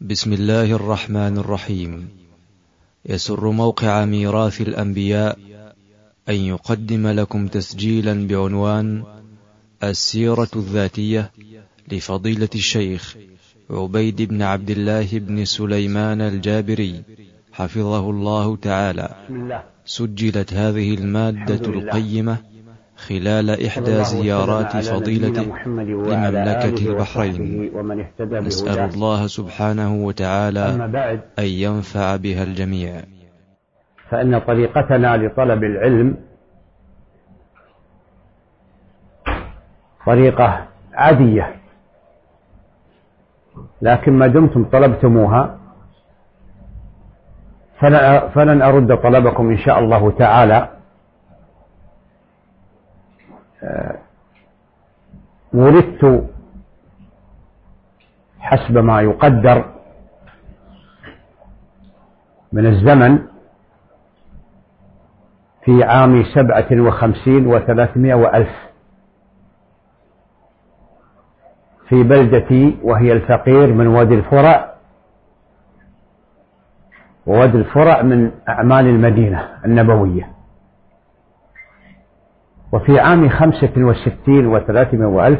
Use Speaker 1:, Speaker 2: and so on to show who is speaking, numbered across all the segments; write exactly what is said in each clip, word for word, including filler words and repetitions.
Speaker 1: بسم الله الرحمن الرحيم. يسر موقع ميراث الأنبياء أن يقدم لكم تسجيلا بعنوان السيرة الذاتية لفضيلة الشيخ عبيد بن عبد الله بن سليمان الجابري حفظه الله تعالى. سجلت هذه المادة القيمة خلال إحدى زيارات فضيلته لمملكة البحرين. نسأل الله سبحانه وتعالى أن ينفع بها الجميع.
Speaker 2: فإن طريقتنا لطلب العلم طريقة عادية، لكن ما دمتم طلبتموها فلن أرد طلبكم إن شاء الله تعالى. ولدت حسب ما يقدر من الزمن في عام سبعة وخمسين وثلاثمائة وألف في بلدتي، وهي الفقير من وادي الفرع، ووادي الفرع من أعمال المدينة النبوية. وفي عام خمسة وستين وثلاثمائة وألف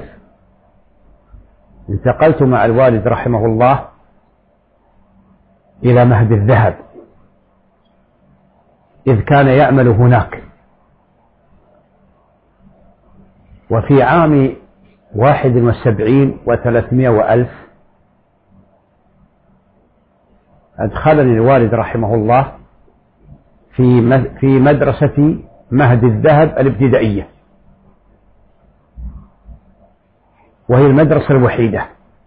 Speaker 2: انتقلت مع الوالد رحمه الله إلى مهد الذهب، إذ كان يعمل هناك. وفي عام واحد وسبعين وثلاثمائة وألف أدخلني الوالد رحمه الله في في مدرسة مهد الذهب الابتدائية، وهي المدرسة الوحيدة.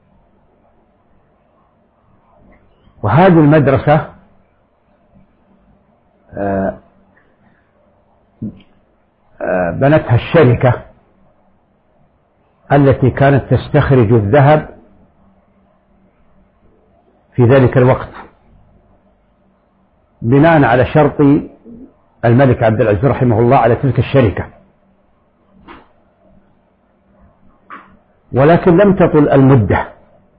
Speaker 2: وهذه المدرسة بنتها الشركة التي كانت تستخرج الذهب في ذلك الوقت، بناء على شرط الملك عبد العزيز رحمه الله على تلك الشركة. ولكن لم تطل المدة،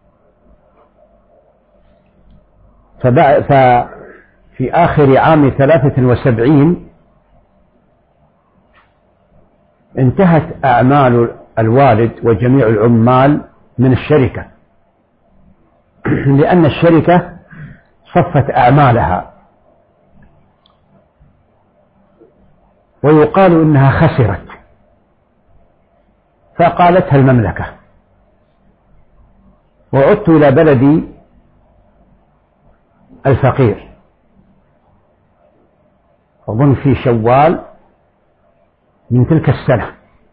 Speaker 2: ففي آخر عام ثلاثة وسبعين انتهت أعمال الوالد وجميع العمال من الشركة، لأن الشركة صفت أعمالها، ويقال إنها خسرت، فقالتها المملكة. وعدت إلى بلدي الفقير، أظن في شوال من تلك السنة.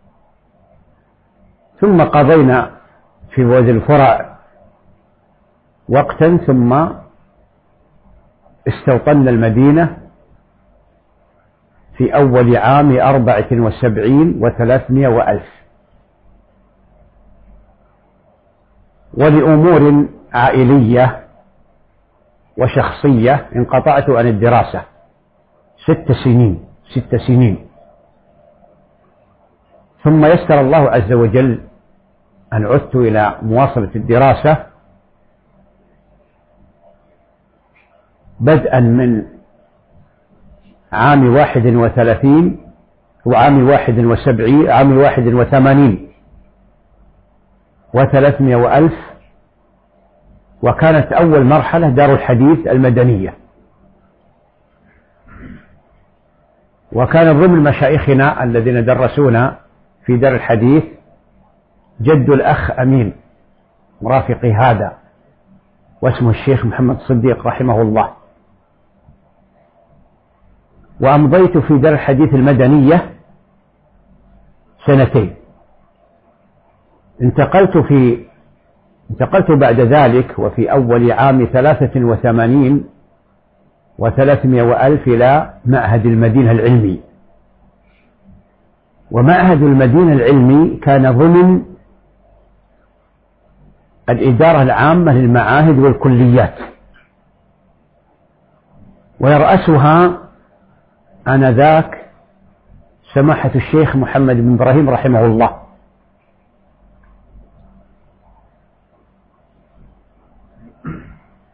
Speaker 2: ثم قضينا في وادي الفرع وقتا، ثم استوطنا المدينة في أول عام أربعة وسبعين وثلاثمائة وألف. ولأمور عائلية وشخصية انقطعت عن الدراسة ست سنين ست سنين ثم يسر الله عز وجل أن عدت إلى مواصلة الدراسة، بدءا من عام واحد وثلاثين وعام واحد وسبعين عام واحد وثمانين وثلاثمائة وألف. وكانت أول مرحلة دار الحديث المدنية، وكان ضمن مشايخنا الذين درسونا في دار الحديث جد الأخ أمين مرافقي هذا، واسمه الشيخ محمد صديق رحمه الله. وأمضيت في دار الحديث المدنية سنتين. انتقلت في انتقلت بعد ذلك وفي أول عام ثلاثة وثمانين وثلاثمائة وألف إلى معهد المدينة العلمي. ومعهد المدينة العلمي كان ضمن الإدارة العامة للمعاهد والكليات، ويرأسها آنذاك سماحة الشيخ محمد بن إبراهيم رحمه الله.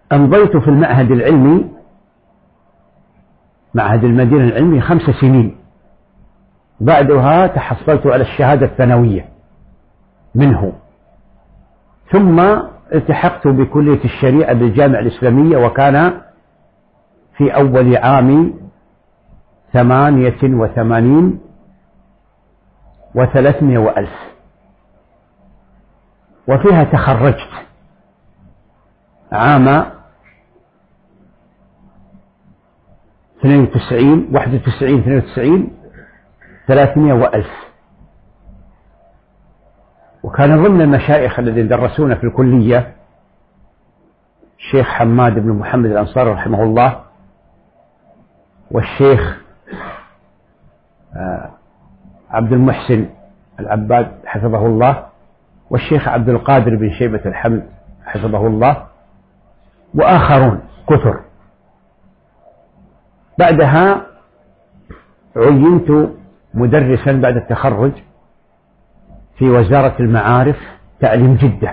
Speaker 2: أمضيت في المعهد العلمي، معهد المدينة العلمي، خمس سنين. بعدها تحصلت على الشهادة الثانوية منه، ثم التحقت بكلية الشريعة بالجامعة الإسلامية، وكان في أول عام ثمانية وثمانين وثلاثمائة وألف، وفيها تخرجت عام اثنين وتسعين واحد وتسعين اثنين وتسعين ثلاثمائة وألف. وكان ضمن المشايخ الذين درسونا في الكلية الشيخ حماد بن محمد الأنصاري رحمه الله، والشيخ عبد المحسن العباد حفظه الله، والشيخ عبد القادر بن شيبة الحمد حفظه الله، وآخرون كثر. بعدها عينت مدرسا بعد التخرج في وزارة المعارف تعليم جدة،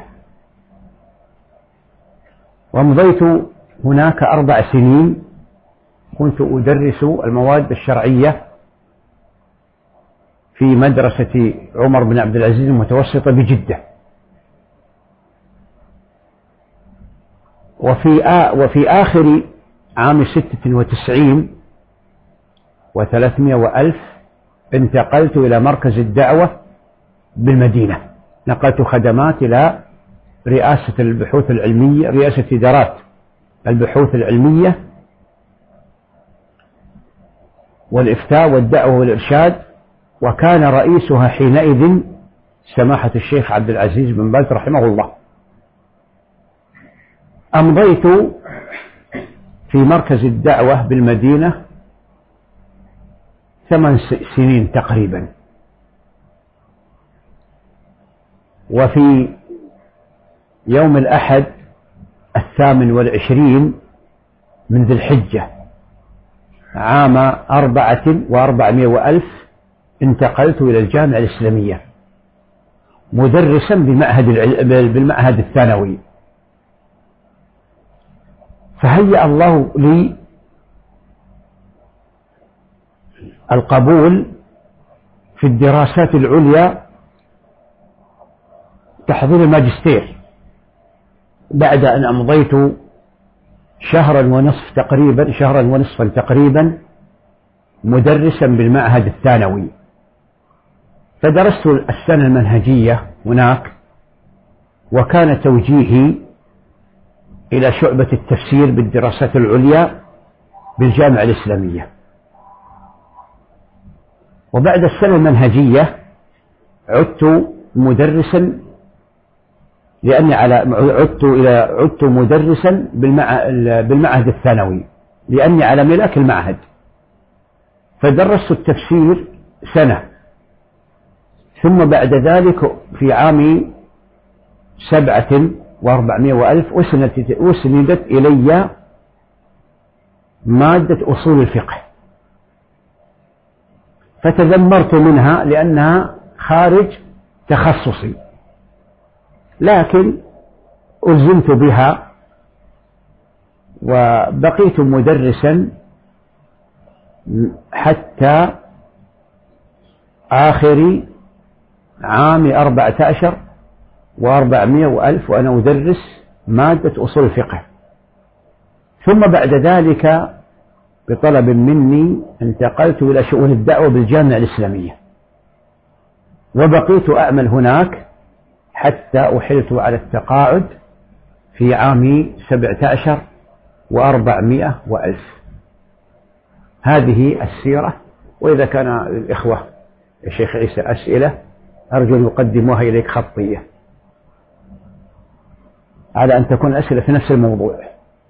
Speaker 2: ومضيت هناك أربع سنين. كنت أدرس المواد الشرعية في مدرسة عمر بن عبد العزيز المتوسطة بجدة. وفي آ وفي آخر عام ستة وتسعين وثلاثمائة وألف انتقلت إلى مركز الدعوة بالمدينة، نقلت خدمات إلى رئاسة البحوث العلمية، رئاسة إدارات البحوث العلمية والإفتاء والدعوة والإرشاد، وكان رئيسها حينئذ سماحة الشيخ عبد العزيز بن باز رحمه الله. أمضيت في مركز الدعوة بالمدينة ثمان سنين تقريبا. وفي يوم الأحد الثامن والعشرين من ذي الحجة عام أربعة وأربعمائة وألف انتقلت إلى الجامعة الإسلامية مدرسا بمعهد بالمعهد الثانوي. فهيأ الله لي القبول في الدراسات العليا تحضير الماجستير، بعد أن أمضيت شهرا ونصف تقريبا شهرا ونصفا تقريبا مدرسا بالمعهد الثانوي. فدرست السنة المنهجية هناك، وكان توجيهي إلى شعبة التفسير بالدراسات العليا بالجامعة الإسلامية. وبعد السنة المنهجية عدت مدرسا، لأني على عدت إلى عدت مدرسا بالمعهد الثانوي لأني على ملاك المعهد. فدرست التفسير سنة، ثم بعد ذلك في عام سبعة وأربعمائة وألف أسندت إلي مادة أصول الفقه، فتذمرت منها لأنها خارج تخصصي، لكن ألزمت بها وبقيت مدرسا حتى آخر عام أربعة عشر وأربعمائة وألف وأنا أدرس مادة أصول الفقه. ثم بعد ذلك بطلب مني انتقلت إلى شؤون الدعوة بالجامعة الإسلامية، وبقيت أعمل هناك حتى أحلت على التقاعد في عام سبعة عشر وأربعمائة وألف. هذه السيرة. وإذا كان الإخوة يا شيخ عيسى أسئلة أرجو أن يقدموها إليك خطية، على أن تكون أسئلة في نفس الموضوع.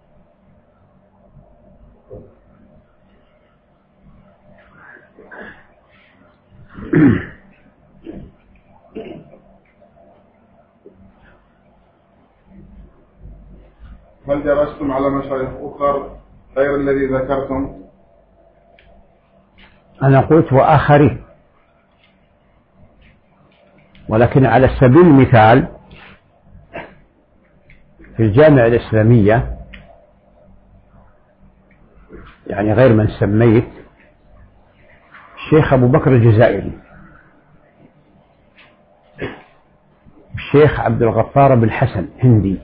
Speaker 3: هل درستم على مشايخ أخر غير الذي ذكرتم؟
Speaker 2: أنا قلت وآخرين، ولكن على سبيل المثال في الجامعة الإسلامية يعني غير من سميت، الشيخ أبو بكر الجزائري، الشيخ عبد الغفار بن حسن هندي،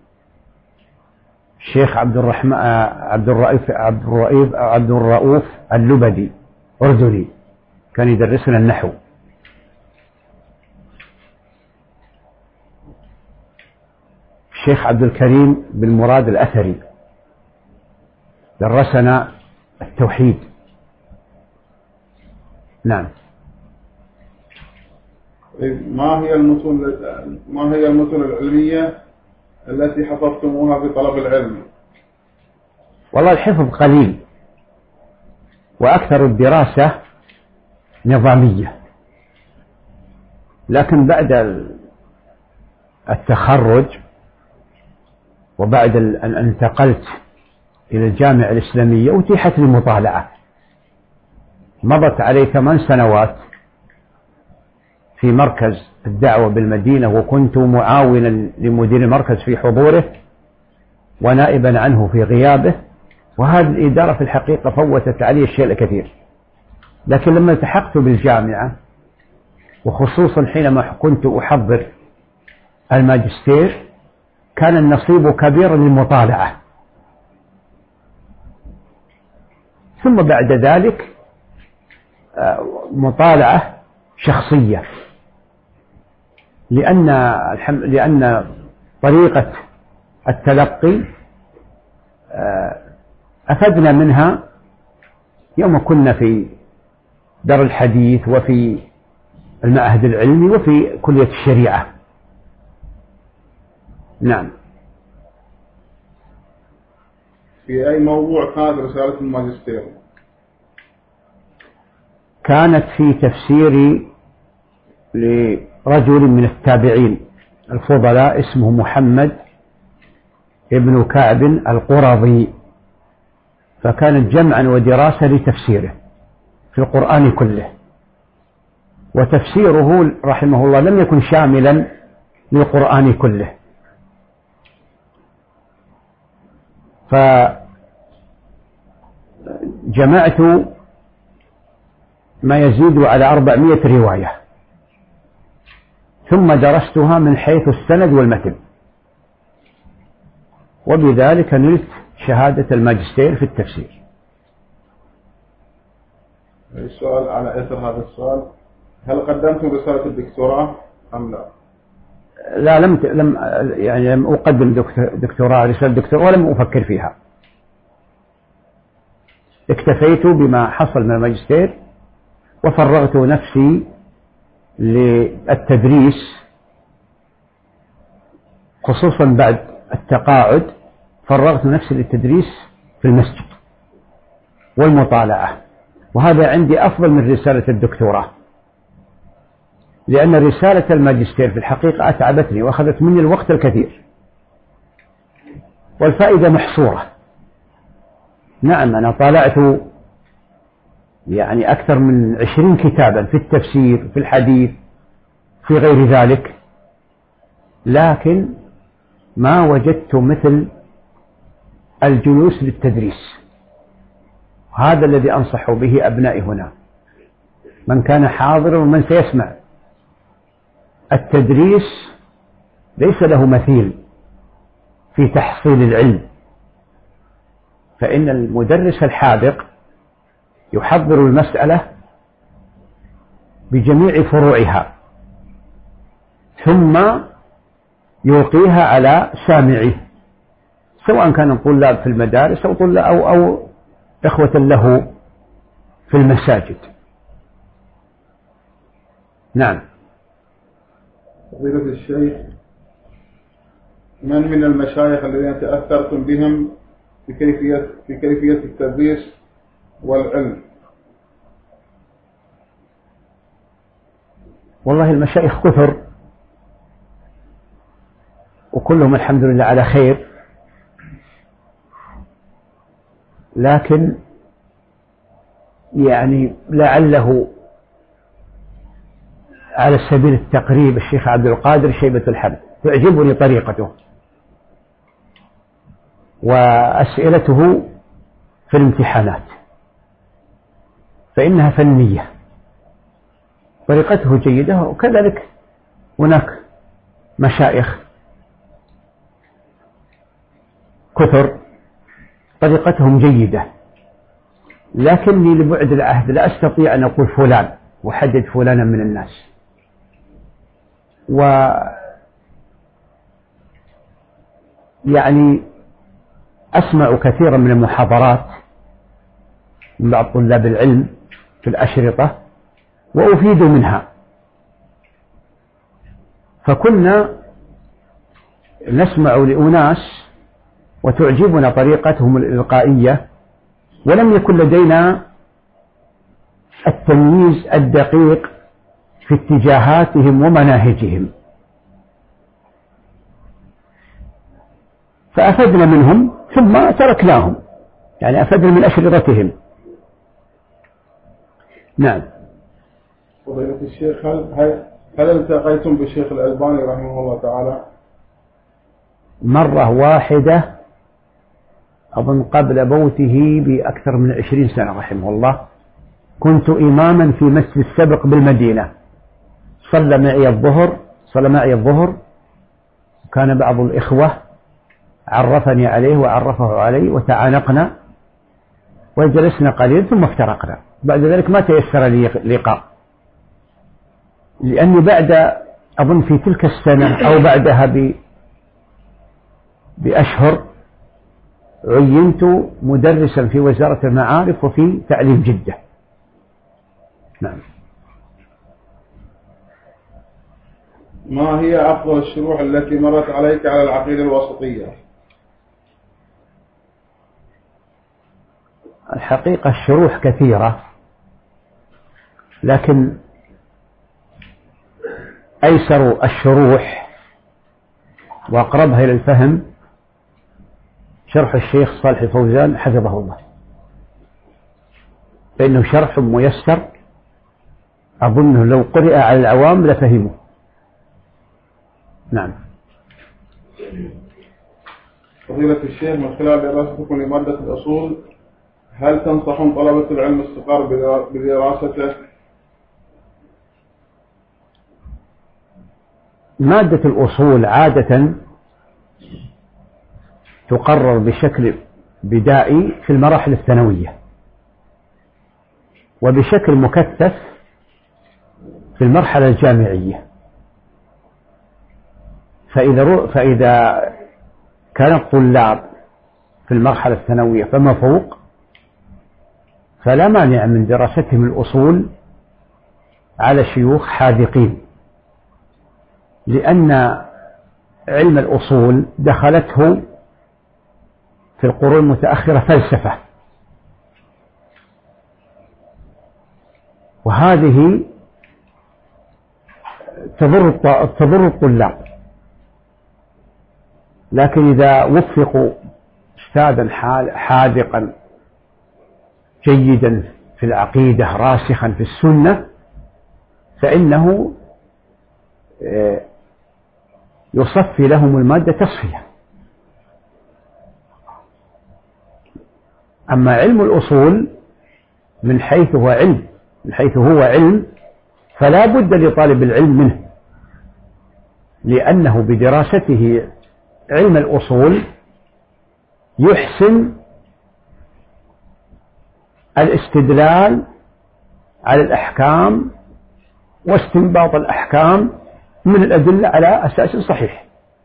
Speaker 2: الشيخ عبد الرحمن عبد الرؤوف عبد الرؤوف عبد الرؤوف اللبدي أردني، كان يدرسنا النحو. الشيخ عبد الكريم بن مراد الأثري درسنا التوحيد. نعم.
Speaker 3: ما هي المتون ما هي المتون العلمية التي حفظتموها بطلب العلم؟
Speaker 2: والله الحفظ قليل، وأكثر الدراسة نظامية، لكن بعد التخرج وبعد أن انتقلت إلى الجامعة الإسلامية أتيحت لي المطالعة. مضت علي ثمان سنوات في مركز الدعوة بالمدينة، وكنت معاونا لمدير المركز في حضوره ونائبا عنه في غيابه، وهذه الإدارة في الحقيقة فوتت علي الشيء الكثير. لكن لما التحقت بالجامعة، وخصوصا حينما كنت أحضر الماجستير، كان النصيب كبيرا للمطالعة. ثم بعد ذلك مطالعة شخصية، لأن لأن طريقة التلقي أخذنا منها يوم كنا في دار الحديث وفي المعهد العلمي وفي كلية الشريعة. نعم.
Speaker 3: في أي موضوع كانت رسالة الماجستير؟
Speaker 2: كانت في تفسير لرجل من التابعين الفضلاء اسمه محمد ابن كعب القرظي، فكانت جمعا ودراسة لتفسيره في القرآن كله، وتفسيره رحمه الله لم يكن شاملا للقرآن كله، فجمعت ما يزيد على أربعمائة رواية، ثم درستها من حيث السند والمتن، وبذلك نلت شهادة الماجستير في التفسير.
Speaker 3: السؤال على إثر هذا السؤال: هل قدمتم رسالة الدكتوراه أم لا؟
Speaker 2: لا، لم لم يعني لم أقدم دكتوراه رسالة دكتوراه ولم أفكر فيها. اكتفيت بما حصل من الماجستير، وفرغت نفسي للتدريس، خصوصا بعد التقاعد فرغت نفسي للتدريس في المسجد والمطالعة، وهذا عندي أفضل من رسالة الدكتوراه، لأن رسالة الماجستير في الحقيقة أتعبتني وأخذت مني الوقت الكثير، والفائدة محصورة. نعم، أنا طالعت يعني أكثر من عشرين كتابا في التفسير في الحديث في غير ذلك، لكن ما وجدت مثل الجلوس للتدريس. هذا الذي أنصح به أبنائي هنا، من كان حاضرا ومن سيسمع. التدريس ليس له مثيل في تحصيل العلم، فإن المدرس الحاذق يحضر المسألة بجميع فروعها، ثم يلقيها على سامعه، سواء كان طلاب في المدارس أو طلاب أو, أو إخوة له في المساجد. نعم.
Speaker 3: فضيلة الشيخ، من من المشايخ الذين تأثرتم بهم في كيفية في كيفية التدريس والعلم؟
Speaker 2: والله المشايخ كثر، وكلهم الحمد لله على خير، لكن يعني لعله على سبيل التقريب الشيخ عبد القادر شيبة الحمد، تعجبني طريقته وأسئلته في الامتحانات، فإنها فنية، طريقته جيدة. وكذلك هناك مشايخ كثر طريقتهم جيدة، لكني لبعد العهد لا أستطيع أن أقول فلان وحدد فلانا من الناس. و يعني أسمع كثيرا من المحاضرات من بعض طلاب العلم في الأشرطة وأفيد منها، فكنا نسمع لأناس وتعجبنا طريقتهم الإلقائية، ولم يكن لدينا التمييز الدقيق في اتجاهاتهم ومناهجهم، فأفدنا منهم ثم تركناهم، يعني أفدنا من أشرطتهم. نعم.
Speaker 3: فضيلة الشيخ، هل هل التقيتم بالشيخ الألباني رحمه الله تعالى؟
Speaker 2: مرة واحدة أظن قبل موته بأكثر من عشرين سنة رحمه الله. كنت إماما في مسجد السبق بالمدينة، صلى معي الظهر صلى معي الظهر كان بعض الإخوة عرفني عليه وعرفه علي وتعانقنا وجلسنا قليلا ثم افترقنا. بعد ذلك ما تيسر لي لقاء، لأني بعد أظن في تلك السنة أو بعدها ب بأشهر عينت مدرسا في وزارة المعارف وفي تعليم جدة. نعم.
Speaker 3: ما هي أفضل الشروح التي مرت عليك على العقيدة الوسطية؟
Speaker 2: الحقيقة الشروح كثيرة، لكن أيسر الشروح وأقربها إلى الفهم شرح الشيخ صالح الفوزان حفظه الله، فإنه شرح ميسر أظنه لو قرئ على العوام لفهمه. نعم.
Speaker 3: فضيلة الشيخ، من خلال دراستكم لمادة الأصول هل تنصحون طلبة العلم الصغار بدراسته؟
Speaker 2: مادة الأصول عادة تقرر بشكل بدائي في المراحل الثانوية، وبشكل مكثف في المرحلة الجامعية. فإذا فإذا كان الطلاب في المرحلة الثانوية فما فوق فلا مانع من دراستهم الأصول على شيوخ حاذقين، لأن علم الأصول دخلته في القرون المتأخرة فلسفة، وهذه تضر تضر الطلاب. لكن إذا وفقوا أستاذا حاذقا جيدا في العقيدة راسخا في السنة فإنه يصفي لهم المادة تصفية. أما علم الأصول من حيث هو علم من حيث هو علم فلا بد لطالب العلم منه، لأنه بدراسته علم الأصول يحسن الاستدلال على الأحكام واستنباط الأحكام من الأدلة على أساس صحيح.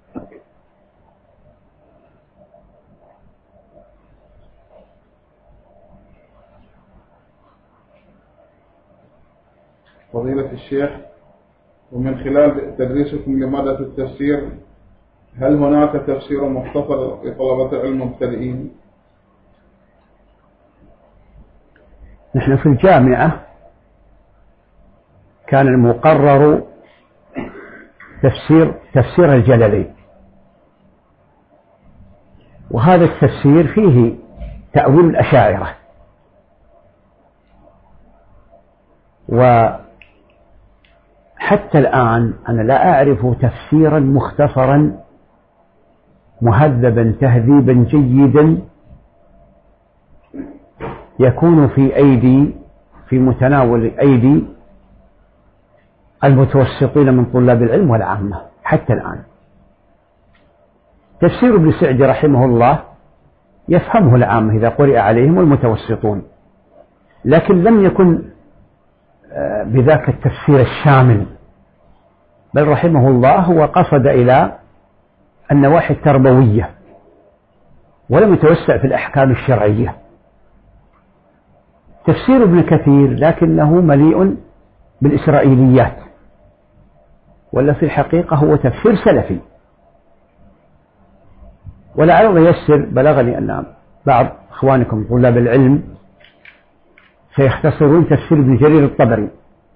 Speaker 3: فضيلة الشيخ، ومن خلال تدريسكم لمادة التفسير هل هناك تفسير مختصر لطلبة العلم المبتدئين؟
Speaker 2: نحن في الجامعة كان المقرر تفسير تفسير الجلالين، وهذا التفسير فيه تأويل الأشاعرة، وحتى الآن أنا لا أعرف تفسيرا مختصرا مهذبا تهذيبا جيدا يكون في أيدي في متناول أيدي المتوسطين من طلاب العلم والعامة حتى الآن. تفسير ابن سعدي رحمه الله يفهمه العامة إذا قرئ عليهم والمتوسطون، لكن لم يكن بذاك التفسير الشامل، بل رحمه الله هو قصد إلى النواحي التربوية ولم يتوسع في الأحكام الشرعية. تفسير ابن كثير لكنه مليء بالإسرائيليات، ولا في الحقيقة هو تفسير سلفي. ولعل الله ييسر، بلغني أن بعض إخوانكم طلاب العلم سيختصرون تفسير ابن جرير الطبري،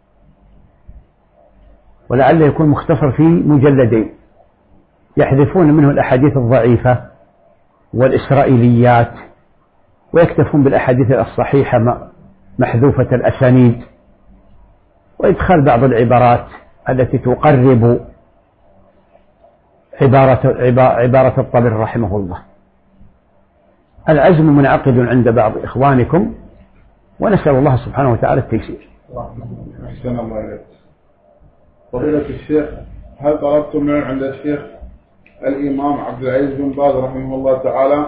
Speaker 2: ولعله يكون مختصر في مجلدين يحذفون منه الأحاديث الضعيفة والإسرائيليات ويكتفون بالأحاديث الصحيحة محذوفة الأسانيد، وإدخال بعض العبارات التي تقرب عبارة, عبارة الطبري رحمه الله. العزم منعقد عند بعض إخوانكم، ونسأل الله سبحانه وتعالى التيسير.
Speaker 3: أحسن الله إليك. فضيلة الشيخ، هل طلبتم من عند الشيخ الإمام عبد العزيز بن باز رحمه الله تعالى؟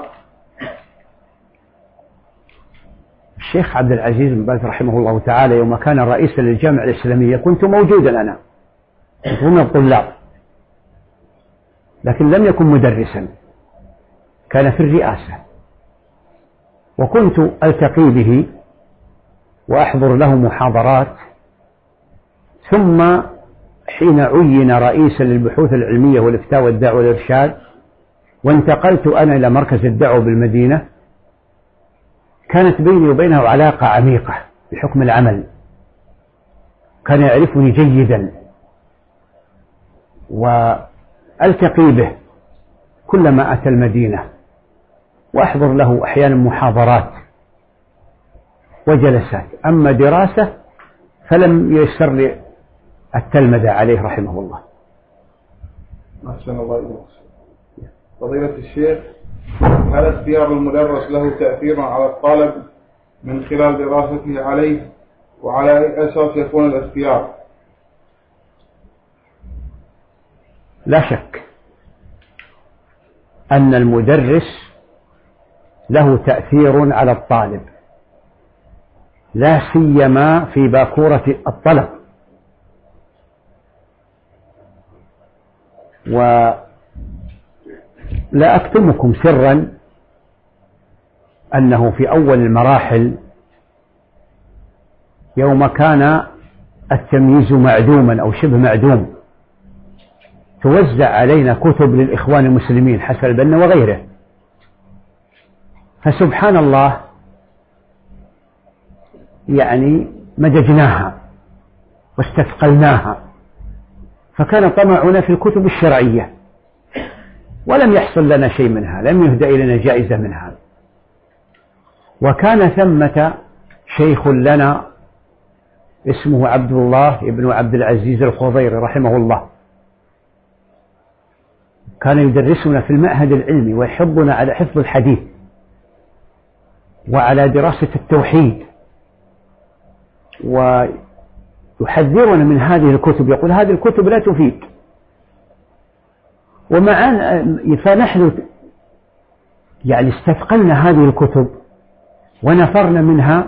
Speaker 2: الشيخ عبد العزيز بن باز رحمه الله تعالى يوم كان رئيسا للجامعة الإسلامية كنت موجودا أنا، كنت من الطلاب، لكن لم يكن مدرسا، كان في الرئاسة، وكنت ألتقي به وأحضر له محاضرات. ثم حين عين رئيسا للبحوث العلمية والإفتاء والدعوة والإرشاد وانتقلت أنا إلى مركز الدعوة بالمدينة، كانت بيني وبينه علاقة عميقة بحكم العمل، كان يعرفني جيدا وألتقي به كلما أتى المدينة، وأحضر له أحيانا محاضرات وجلسات. أما دراسة فلم ييسر لي التلمذة عليه رحمه الله.
Speaker 3: أحسن الله إليك. فضيلة الشيخ، هل اختيار المدرس له تأثير على الطالب من خلال دراسته عليه، وعلى أي أساس يكون الاختيار؟
Speaker 2: لا شك أن المدرس له تأثير على الطالب، لا سيما في باكورة الطلب. ولا أكتمكم سرا أنه في أول المراحل يوم كان التمييز معدوما أو شبه معدوم توزع علينا كتب للإخوان المسلمين حسن البنا وغيره، فسبحان الله يعني مججناها واستثقلناها، فكان طمعنا في الكتب الشرعية ولم يحصل لنا شيء منها، لم يهدى إلينا جائزة منها. وكان ثمة شيخ لنا اسمه عبد الله ابن عبد العزيز الخضيري رحمه الله، كان يدرسنا في المعهد العلمي ويحضنا على حفظ الحديث وعلى دراسة التوحيد، ويحذرنا من هذه الكتب، يقول هذه الكتب لا تفيد. ومعنا فنحن يعني استثقلنا هذه الكتب ونفرنا منها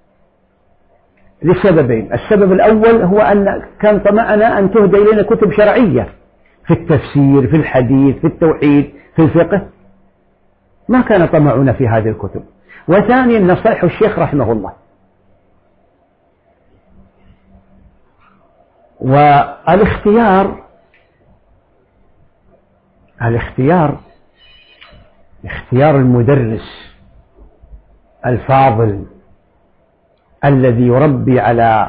Speaker 2: لسببين. السبب الأول هو أن كان طمعنا أن تهدى إلينا كتب شرعية في التفسير، في الحديث، في التوحيد، في الفقه، ما كان طمعنا في هذه الكتب. وثانيا نصائح الشيخ رحمه الله. والاختيار الاختيار اختيار المدرس الفاضل الذي يربي على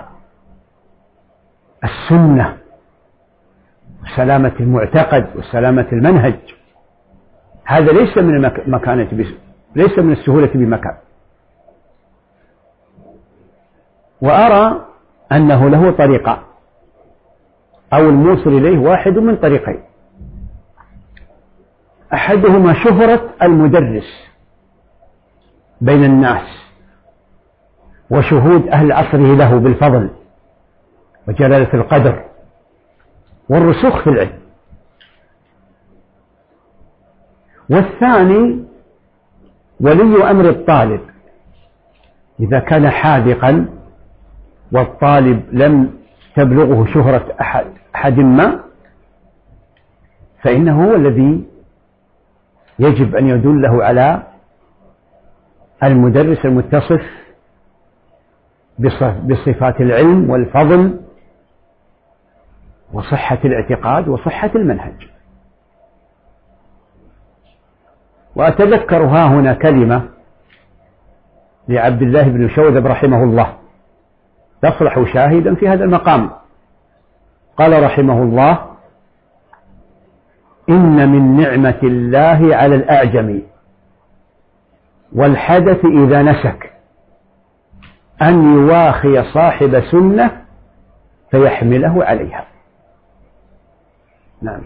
Speaker 2: السنة وسلامة المعتقد وسلامة المنهج، هذا ليس من المكانة، ليس من السهولة بمكان. وأرى أنه له طريقة أو الموصل إليه واحد من طريقين: أحدهما شهرة المدرس بين الناس وشهود أهل عصره له بالفضل وجلالة القدر والرسوخ في العلم. والثاني ولي أمر الطالب إذا كان حاذقا والطالب لم تبلغه شهرة أحد, أحد ما، فإنه هو الذي يجب أن يدله على المدرس المتصف بصفات العلم والفضل وصحة الاعتقاد وصحة المنهج. وأتذكر ها هنا كلمة لعبد الله بن شوذب رحمه الله تصلح شاهدا في هذا المقام. قال رحمه الله: إن من نعمة الله على الأعجم والحدث إذا نسك أن يواخي صاحب سنة فيحمله عليها. نعم.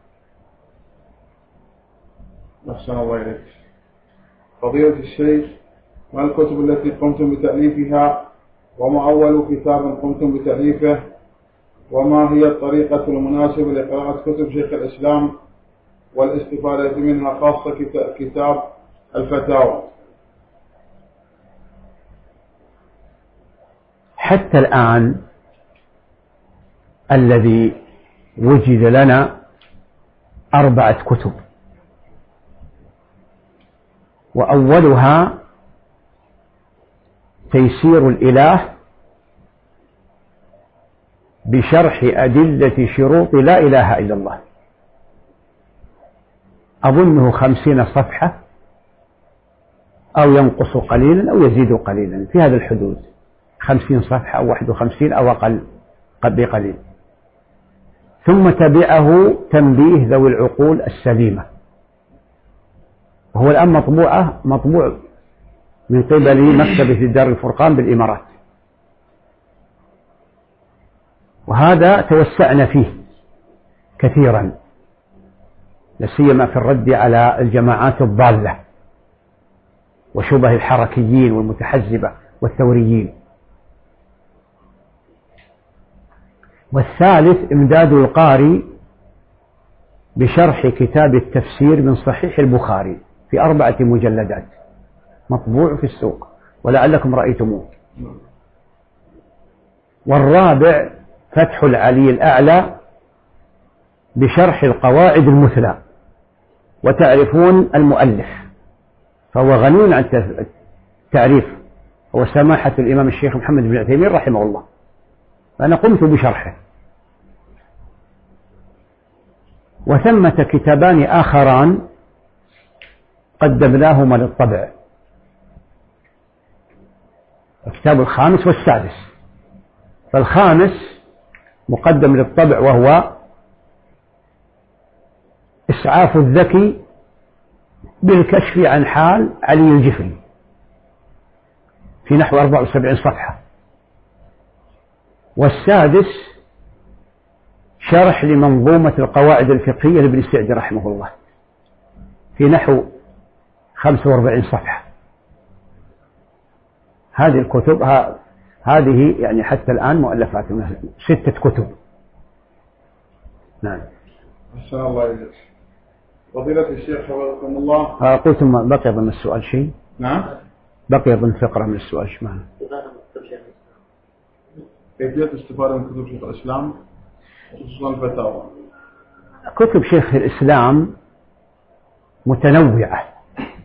Speaker 3: أحسن الله إليك. فضيلة الشيخ، ما الكتب التي قمتم بتأليفها، وما أول كتاب قمتم بتأليفه، وما هي الطريقة المناسبة لقراءة كتب شيخ الإسلام والاستفادة منها، خاصة كتاب الفتاوى؟
Speaker 2: حتى الآن الذي وجد لنا أربعة كتب، وأولها تيسير الإله بشرح أدلة شروط لا إله إلا الله، أظنه خمسين صفحة أو ينقص قليلا أو يزيد قليلا، في هذا الحدود، خمسين صفحة أو واحد وخمسين أو أقل بقليل. ثم تبعه تنبيه ذوي العقول السليمة، وهو الآن مطبوعة مطبوع من قبل مكتبة دار الفرقان بالإمارات، وهذا توسعنا فيه كثيرا، لسيما في الرد على الجماعات الضالة وشبه الحركيين والمتحزبة والثوريين. والثالث إمداد القاري بشرح كتاب التفسير من صحيح البخاري في أربعة مجلدات، مطبوع في السوق ولعلكم رأيتموه. والرابع فتح العلي الأعلى بشرح القواعد المثلى، وتعرفون المؤلف فهو غني عن التعريف، هو سماحة الإمام الشيخ محمد بن عثيمين رحمه الله، فأنا قمت بشرحه. وثمة كتابان آخران قدمناهما للطبع، الكتاب الخامس والسادس. فالخامس مقدم للطبع وهو إسعاف الذكي بالكشف عن حال علي الجفري في نحو أربع وسبعين صفحة. والسادس شرح لمنظومة القواعد الفقهية لابن السعدي رحمه الله في نحو خمسة وأربعين صفحة. هذه الكتب هذه يعني حتى الآن مؤلفات ستة كتب. نعم.
Speaker 3: أحسن الله إليك. فضيلة الشيخ حفظكم الله.
Speaker 2: قلت بقي ضمن السؤال شيء.
Speaker 3: نعم.
Speaker 2: بقي ضمن فقرة من السؤال شيء.
Speaker 3: كيفية استفادة من كتب شيخ الإسلام خصوصا الفتاوى؟
Speaker 2: كتب شيخ الإسلام متنوعة،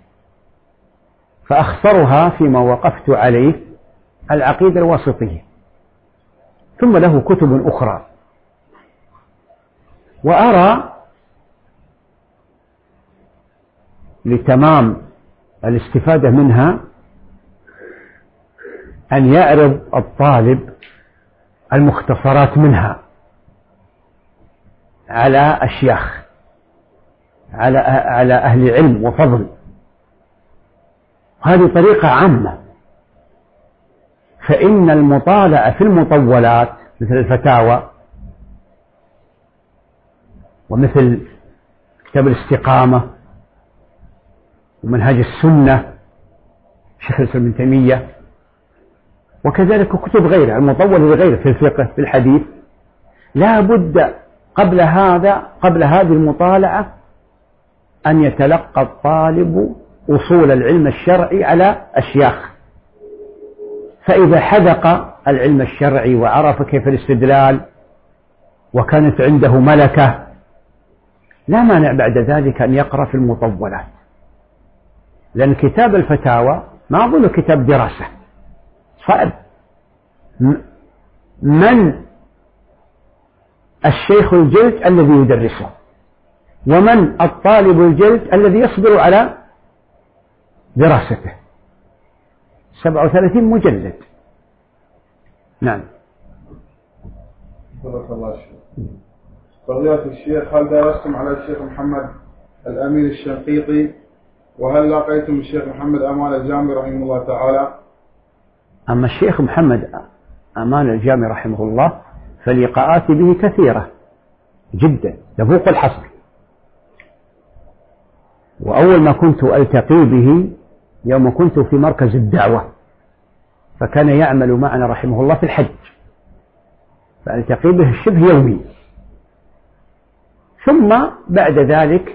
Speaker 2: فأخطرها فيما وقفت عليه العقيدة الواسطية، ثم له كتب أخرى. وأرى لتمام الاستفادة منها أن يعرض الطالب المختصرات منها على أشياخ، على على أهل علم وفضل. هذه طريقة عامة، فإن المطالعة في المطولات مثل الفتاوى ومثل كتاب الاستقامة ومنهج السنة شيخ الإسلام ابن تيمية وكذلك كتب غيره المطولة لغيره في الفقه في الحديث. لا بد قبل هذا قبل هذه المطالعة أن يتلقى الطالب أصول العلم الشرعي على أشياخ، فإذا حذق العلم الشرعي وعرف كيف الاستدلال وكانت عنده ملكة لا مانع بعد ذلك أن يقرأ في المطولات، لأن كتاب الفتاوى ما أظن كتاب دراسة صعب. من الشيخ الجلد الذي يدرسه، ومن الطالب الجلد الذي يصبر على دراسته؟ سبعة وثلاثين مجلد. نعم.
Speaker 3: بارك الله فيك. فضيلة الشيخ، هل درستم على الشيخ محمد الأمين الشنقيطي؟ وهل لقيتم الشيخ محمد أمان الجامي رحمه الله تعالى؟
Speaker 2: أما الشيخ محمد أمان الجامي رحمه الله فلقاءاتي به كثيرة جدا تفوق الحصر، وأول ما كنت ألتقي به يوم كنت في مركز الدعوة، فكان يعمل معنا رحمه الله في الحج، فألتقي به الشبه يومي. ثم بعد ذلك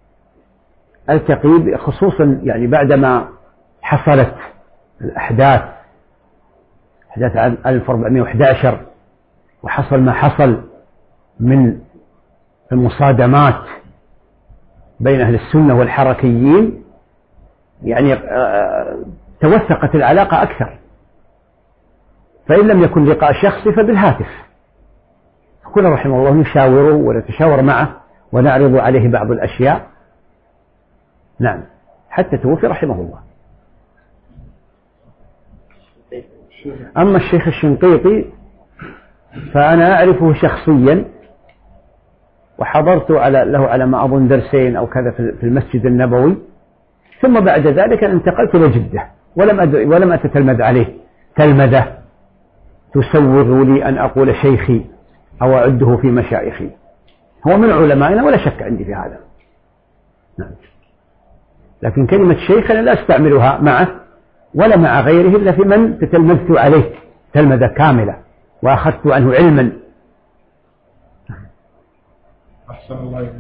Speaker 2: ألتقي خصوصا يعني بعدما حصلت الأحداث أحداث عام ألف وأربعمائة وأحد عشر وحصل ما حصل من المصادمات بين أهل السنة والحركيين، يعني توثقت العلاقة أكثر، فإن لم يكن لقاء شخصي فبالهاتف، فكنا رحمه الله نشاوره ونتشاور معه ونعرض عليه بعض الأشياء. نعم، حتى توفي رحمه الله. أما الشيخ الشنقيطي فأنا أعرفه شخصيا، وحضرت على له على ما أظن درسين أو كذا في المسجد النبوي، ثم بعد ذلك انتقلت إلى جدة ولم أد... ولم أتتلمذ عليه تلمذة تسوغ لي أن أقول شيخي أو أعده في مشايخي. هو من علمائنا ولا شك عندي في هذا. نعم. لكن كلمة شيخ أنا لا أستعملها معه ولا مع غيره إلا في من تتلمذت عليه تلمذة كاملة وأخذت عنه علما.
Speaker 3: أحسن الله إليك.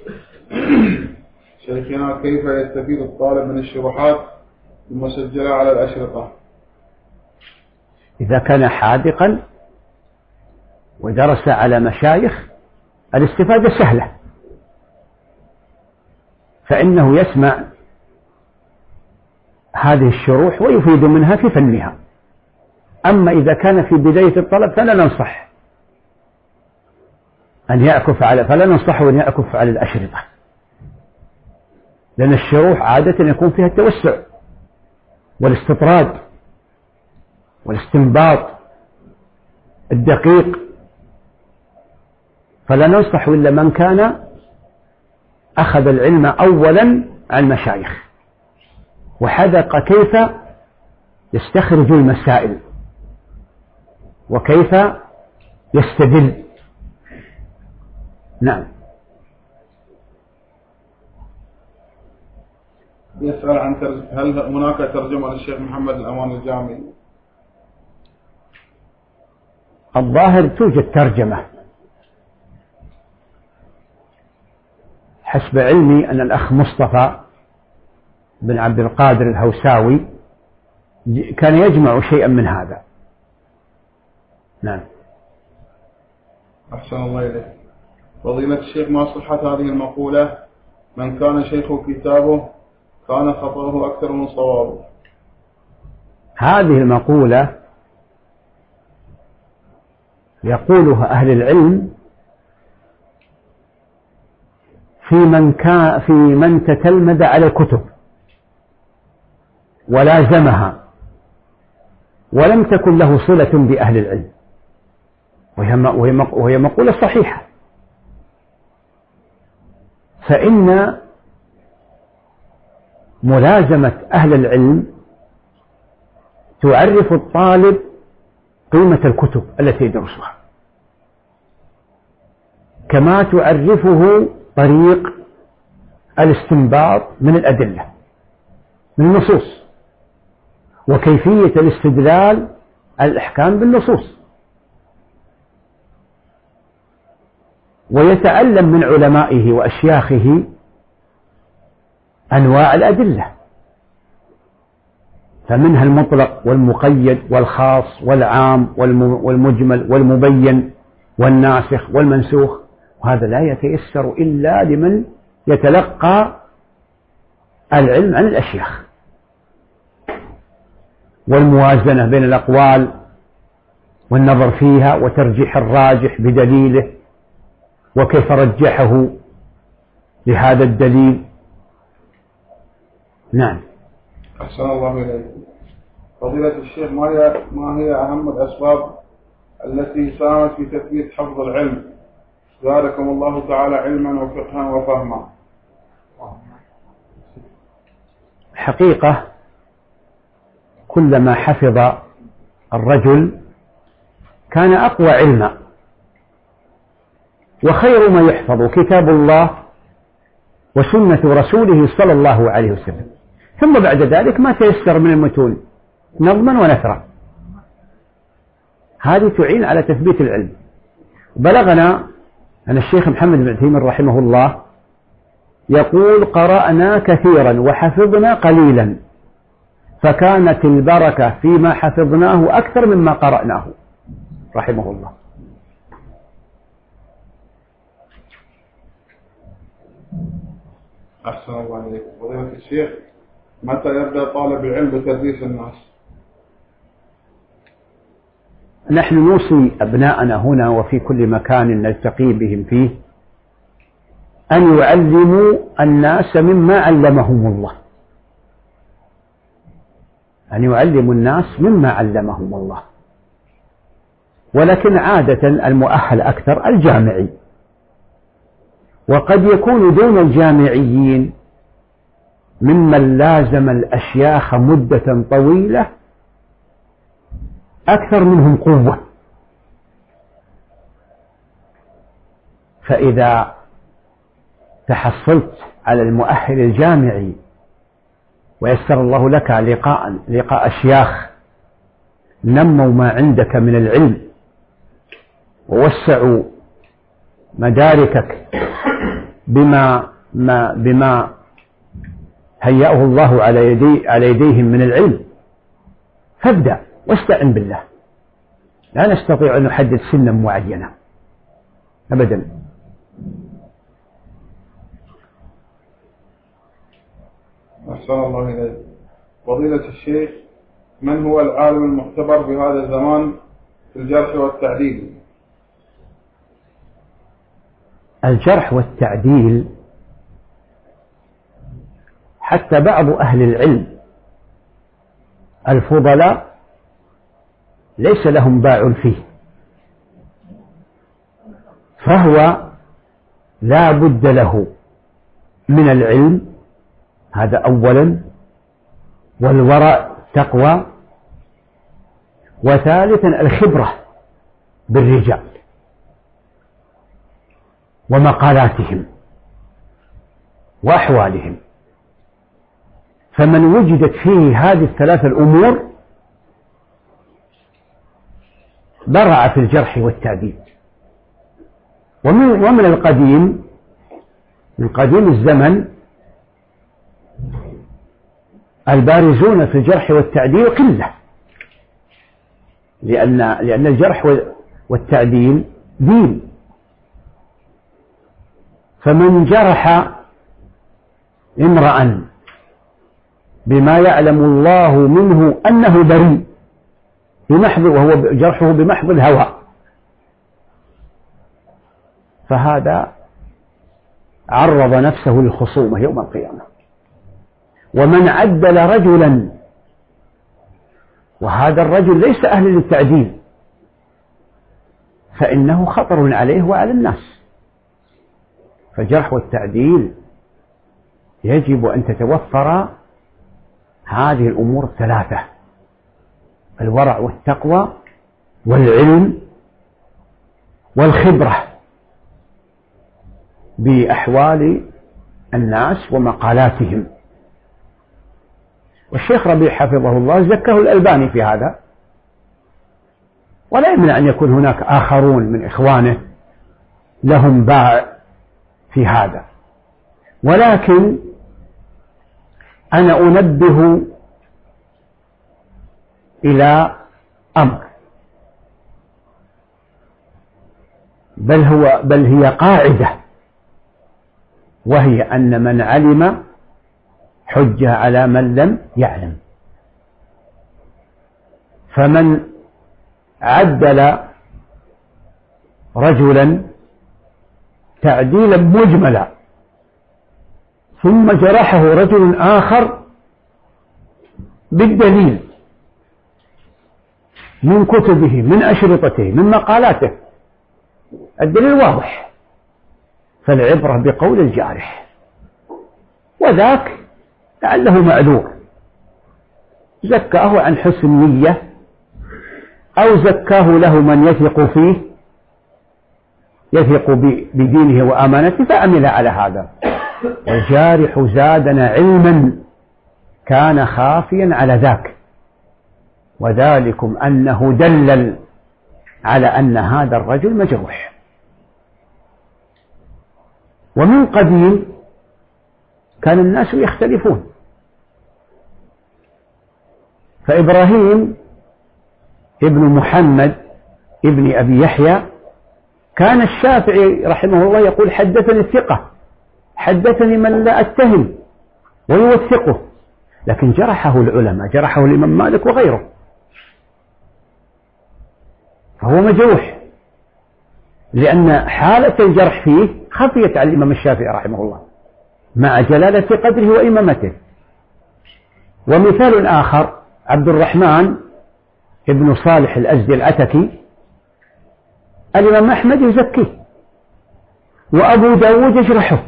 Speaker 3: شيخنا، كيف يستفيد الطالب من الشروحات المسجلة على الأشرطة؟
Speaker 2: إذا كان حاذقا ودرس على مشايخ الاستفادة سهلة، فإنه يسمع هذه الشروح ويفيد منها في فنها. أما إذا كان في بداية الطلب فلا ننصح أن يعكف على فلا ننصحه أن يعكف على الأشرطة، لأن الشروح عادة يكون فيها التوسع والاستطراد والاستنباط الدقيق، فلا ننصح إلا من كان أخذ العلم أولا عن مشايخ وحذق كيف يستخرج المسائل وكيف يستدل. نعم.
Speaker 3: يسأل عن ترج... هل هناك ترجمة للشيخ محمد الأمان الجامي؟
Speaker 2: الظاهر توجد ترجمة، حسب علمي أن الأخ مصطفى بن عبد القادر الهوساوي كان يجمع شيئا من هذا. نعم.
Speaker 3: أحسن الله إليك. فضيلة الشيخ، ما صحة هذه المقولة: من كان شيخه كتابه كان خطأه أكثر من صوابه؟
Speaker 2: هذه المقولة يقولها أهل العلم في من كان في من تتلمذ على الكتب ولازمها ولم تكن له صلة بأهل العلم، وهي مقولة صحيحة. فإن ملازمة أهل العلم تعرف الطالب قيمة الكتب التي يدرسها، كما تعرفه طريق الاستنباط من الأدلة من النصوص، وكيفية الاستدلال الإحكام بالنصوص، ويتعلم من علمائه وأشياخه أنواع الأدلة، فمنها المطلق والمقيد والخاص والعام والمجمل والمبين والناسخ والمنسوخ، وهذا لا يتيسر إلا لمن يتلقى العلم عن الأشياخ، والموازنة بين الأقوال والنظر فيها وترجيح الراجح بدليله وكيف رجحه لهذا الدليل. نعم.
Speaker 3: أحسن الله إليك. فضيلة الشيخ، ما هي ما هي أهم الأسباب التي ساهمت في تثبيت حفظ العلم؟ زادكم الله تعالى علما وفقها وفهما.
Speaker 2: حقيقة كلما حفظ الرجل كان أقوى علما، وخير ما يحفظ كتاب الله وسنة رسوله صلى الله عليه وسلم، ثم بعد ذلك ما تيسر من المتون نظما ونثرا، هذه تعين على تثبيت العلم. بلغنا أن الشيخ محمد بن عثيمين رحمه الله يقول: قرأنا كثيرا وحفظنا قليلا، فكانت البركة فيما حفظناه أكثر مما قرأناه، رحمه الله.
Speaker 3: أحسن الله عليك. فضيلة الشيخ، متى يبدأ طالب العلم بتدريس الناس؟
Speaker 2: نحن نوصي أبناءنا هنا وفي كل مكان نلتقي بهم فيه أن يعلموا الناس مما علمهم الله، أن يعلموا الناس مما علمهم الله، ولكن عادة المؤهل أكثر الجامعي، وقد يكون دون الجامعيين ممن لازم الأشياخ مدة طويلة أكثر منهم قوة، فإذا تحصلت على المؤهل الجامعي ويسر الله لك لقاء لقاء أشياخ نموا ما عندك من العلم ووسعوا مداركك بما ما بما هيأه الله على يدي على يديهم من العلم، فابدأ واستعن بالله. لا نستطيع أن نحدد سنا معينة أبدا.
Speaker 3: أحسن الله إليك. فضيلة الشيخ، من هو العالم المعتبر بهذا الزمان في الجرح والتعديل؟
Speaker 2: الجرح والتعديل حتى بعض أهل العلم الفضلاء ليس لهم باع فيه، فهو لا بد له من العلم، هذا أولا، والورع تقوى، وثالثا الخبرة بالرجال ومقالاتهم وأحوالهم، فمن وجدت فيه هذه الثلاثة الأمور برع في الجرح والتعديل. ومن, ومن القديم من قديم الزمن البارزون في الجرح والتعديل قلة، لأن, لأن الجرح والتعديل دين، فمن جرح امرأ بما يعلم الله منه أنه بريء بمحض، وهو جرحه بمحض الهوى، فهذا عرض نفسه للخصومة يوم القيامة. ومن عدل رجلا وهذا الرجل ليس أهل للتعديل فإنه خطر عليه وعلى الناس. فالجرح والتعديل يجب أن تتوفر هذه الأمور الثلاثة: الورع والتقوى والعلم والخبرة بأحوال الناس ومقالاتهم. والشيخ ربيع حفظه الله زكاه الألباني في هذا، ولا يمنع أن يكون هناك آخرون من إخوانه لهم باع في هذا، ولكن أنا أنبه إلى أمر، بل هو بل هي قاعدة، وهي أن من علم حجة على من لم يعلم. فمن عدل رجلا تعديلا مجملا ثم جرحه رجل آخر بالدليل من كتبه من أشرطته من مقالاته، الدليل واضح، فالعبرة بقول الجارح، وذاك لعله معذور زكاه عن حسن نية أو زكاه له من يثق فيه يثق بدينه وأمانته فعمل على هذا. والجارح زادنا علما كان خافيا على ذاك، وذلكم أنه دلل على أن هذا الرجل مجروح. ومن قديم كان الناس يختلفون، فإبراهيم ابن محمد ابن أبي يحيى كان الشافعي رحمه الله يقول حدثني الثقة، حدثني من لا أتهم ويوثقه، لكن جرحه العلماء، جرحه الإمام مالك وغيره، فهو مجروح لأن حالة الجرح فيه خفيت على الإمام الشافعي رحمه الله مع جلالة قدره وإمامته. ومثال آخر عبد الرحمن ابن صالح الأزدي العتكي الإمام أحمد يزكيه وأبو داود يجرحه،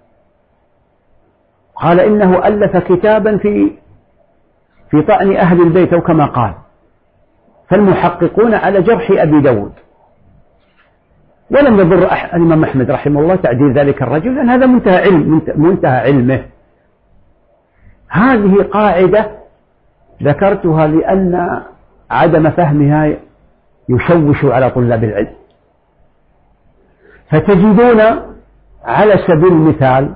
Speaker 2: قال إنه ألف كتابا في في طعن أهل البيت أو كما قال، فالمحققون على جرح أبي داود، ولم يضر الإمام أحمد رحمه الله تعديل ذلك الرجل لأن هذا منتهى علم منتهى علمه. هذه قاعدة ذكرتها لأن عدم فهمها يشوش على طلاب العلم. فتجدون على سبيل المثال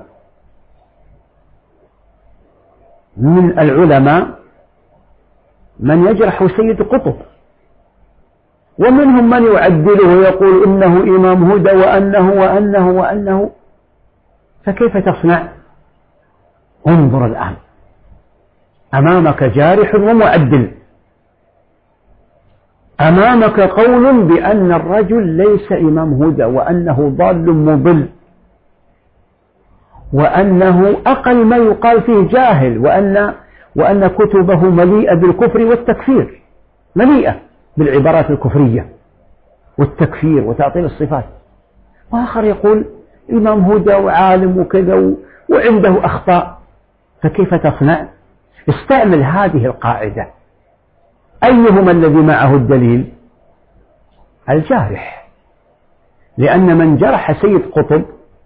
Speaker 2: من العلماء من يجرح سيد قطب، ومنهم من يعدله ويقول إنه إمام هدى وأنه وأنه وأنه، فكيف تصنع؟ انظر الآن أمامك جارح ومعدل، أمامك قول بأن الرجل ليس إمام هدى وأنه ضال مضل وأنه أقل ما يقال فيه جاهل، وأن وأن كتبه مليئة بالكفر والتكفير، مليئة بالعبارات الكفرية والتكفير وتعطيل الصفات. وآخر يقول إمام هدى وعالم وكذا وعنده أخطاء، فكيف تصنع؟ استعمل هذه القاعدة، أيهما الذي معه الدليل؟ الجارح، لأن من جرح سيد قطب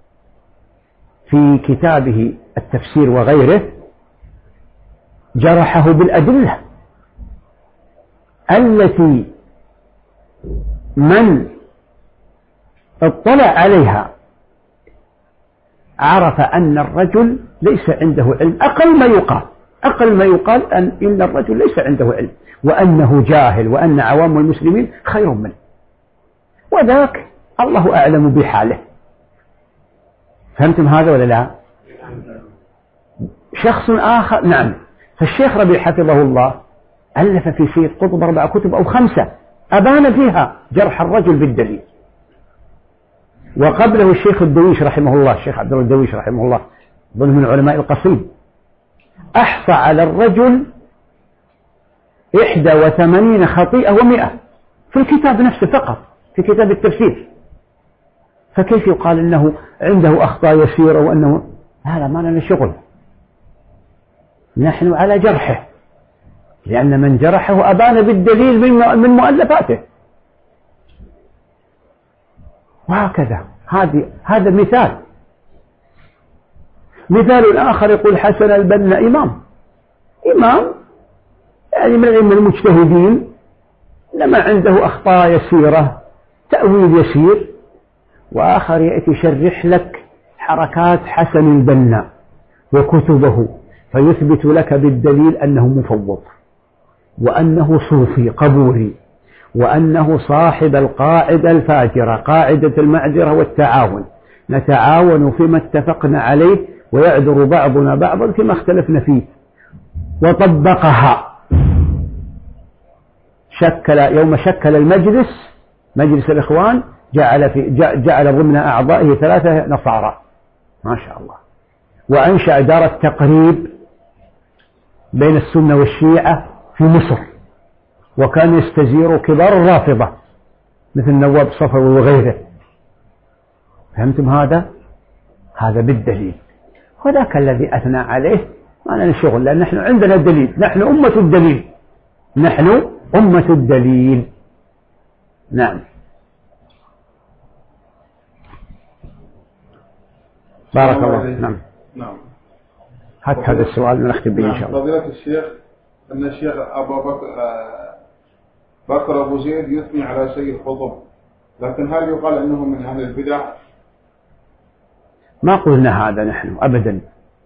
Speaker 2: في كتابه التفسير وغيره جرحه بالأدلة التي من اطلع عليها عرف أن الرجل ليس عنده علم، أقل ما يقال أقل ما يقال أن إن الرجل ليس عنده علم وأنه جاهل وأن عوام المسلمين خير منه، وذاك الله أعلم بحاله. فهمتم هذا ولا لا؟ شخص آخر نعم، فالشيخ ربيع حفظه الله ألف في سيد قطب أربع كتب أو خمسة أبان فيها جرح الرجل بالدليل. وقبله الشيخ الدويش رحمه الله، الشيخ عبد الله الدويش رحمه الله ضمن من علماء القصيم، أحصى على الرجل إحدى وثمانين خطيئة ومئة في الكتاب نفسه فقط، في كتاب التفسير. فكيف يقال إنه عنده أخطاء يسيرة وأنه هذا ما لنا شغل، نحن على جرحه لأن من جرحه أبان بالدليل من مؤلفاته. وهكذا هذه هذا مثال. مثال آخر يقول حسن البنا إمام إمام يعني من علم المجتهدين، لما عنده أخطاء يسيرة تأويل يسير، وآخر يأتي يشرح لك حركات حسن البنا وكتبه فيثبت لك بالدليل أنه مفوض وأنه صوفي قبوري وأنه صاحب القاعدة الفاجرة قاعدة المعذرة والتعاون، نتعاون فيما اتفقنا عليه ويعذر بعضنا بعضا فيما اختلفنا فيه، وطبقها. شكل يوم شكل المجلس مجلس الإخوان جعل, في جعل ضمن أعضائه ثلاثة نصارى ما شاء الله، وأنشأ دار التقريب بين السنة والشيعة في مصر، وكان يستزير كبار الرافضة مثل نواب صفوي وغيره. فهمتم هذا؟ هذا بالدليل. وذاك الذي أثنى عليه ما لنا شغل، لأن نحن عندنا الدليل، نحن أمة الدليل، نحن أمة الدليل. نعم. بارك الله. نعم.
Speaker 3: نعم.
Speaker 2: هات هذا السؤال ونختم به إن شاء الله.
Speaker 3: فضيلة الشيخ، أن الشيخ أبو بكر بكر أبو زيد يثني على سيد قطب، لكن هل يقال أنه من أهل البدع؟
Speaker 2: ما قلنا هذا نحن أبدا،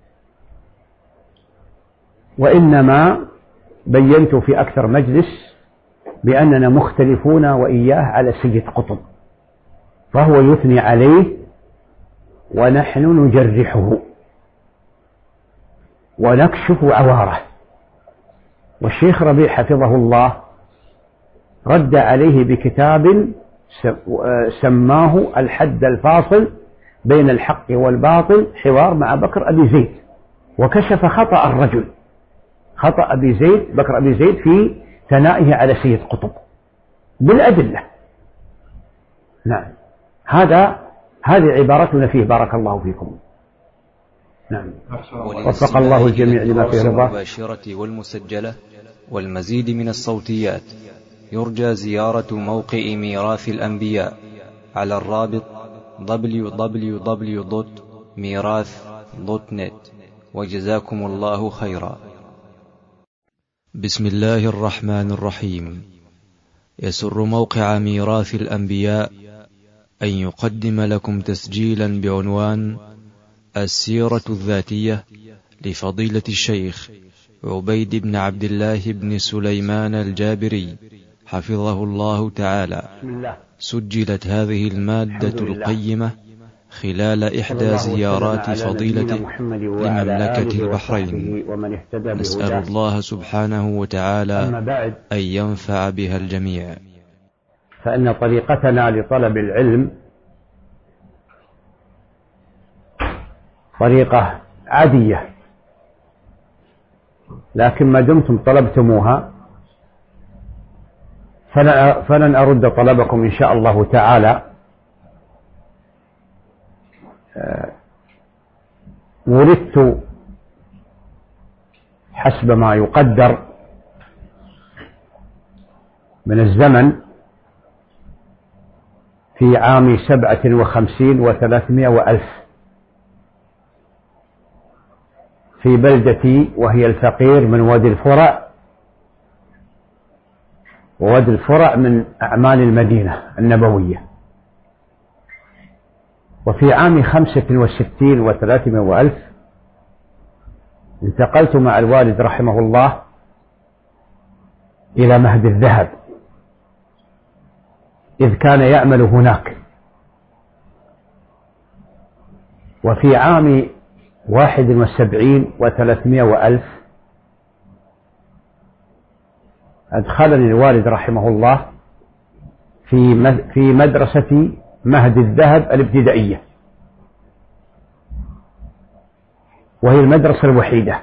Speaker 2: وإنما بينت في أكثر مجلس بأننا مختلفون وإياه على سيد قطب، فهو يثني عليه ونحن نجرحه ونكشف عواره. والشيخ ربيع حفظه الله رد عليه بكتاب سماه الحد الفاصل بين الحق والباطل، حوار مع بكر أبي زيد، وكشف خطأ الرجل، خطأ أبي زيد بكر أبي زيد في ثنائه على سيد قطب بالأدلة. نعم. هذا هذه عبارتنا فيه. بارك الله فيكم. نعم. وفق الله الجميع لما فيه رضاه.
Speaker 1: المباشرة والمسجلة والمزيد من الصوتيات يرجى زيارة موقع ميراث الأنبياء على الرابط دبليو دبليو دبليو دوت ميراث دوت نت. وجزاكم الله خيرا. بسم الله الرحمن الرحيم. يسر موقع ميراث الأنبياء أن يقدم لكم تسجيلا بعنوان السيرة الذاتية لفضيلة الشيخ عبيد بن عبد الله بن سليمان الجابري حفظه الله تعالى. سجلت هذه المادة القيمة خلال إحدى زيارات فضيلته لمملكة البحرين. نسأل الله سبحانه وتعالى أن ينفع بها الجميع.
Speaker 2: فإن طريقتنا لطلب العلم طريقة عادية، لكن ما دمتم طلبتموها فلن أرد طلبكم إن شاء الله تعالى. ولدت حسب ما يقدر من الزمن في عام سبعة وخمسين وثلاثمائة وألف في بلدتي، وهي الفقير من وادي الفرع، ووادي الفرع من أعمال المدينة النبوية. وفي عام خمسة وستين وثلاثمائة وألف انتقلت مع الوالد رحمه الله إلى مهد الذهب، إذ كان يعمل هناك. وفي عام واحد وسبعين وثلاثمائة وألف أدخلني الوالد رحمه الله في في مدرسة مهد الذهب الابتدائية، وهي المدرسة الوحيدة.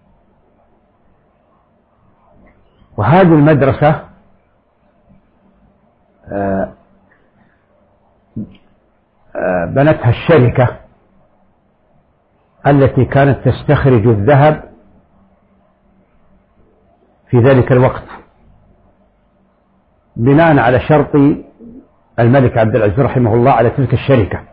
Speaker 2: وهذه المدرسة بنتها الشركة التي كانت تستخرج الذهب في ذلك الوقت، بناء على شرط الملك عبد العزيز رحمه الله على تلك الشركة.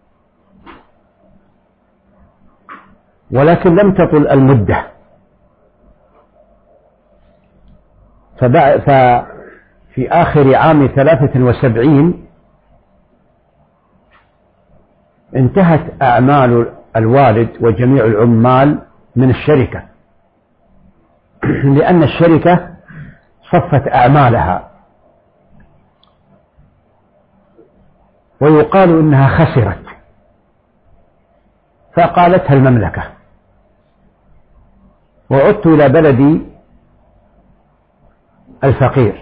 Speaker 2: ولكن لم تطل المدة، ففي في آخر عام ثلاثة وسبعين انتهت أعمال الوالد وجميع العمال من الشركة، لأن الشركة صفت أعمالها، ويقال إنها خسرت، فقالتها المملكة. وعدت إلى بلدي الفقير،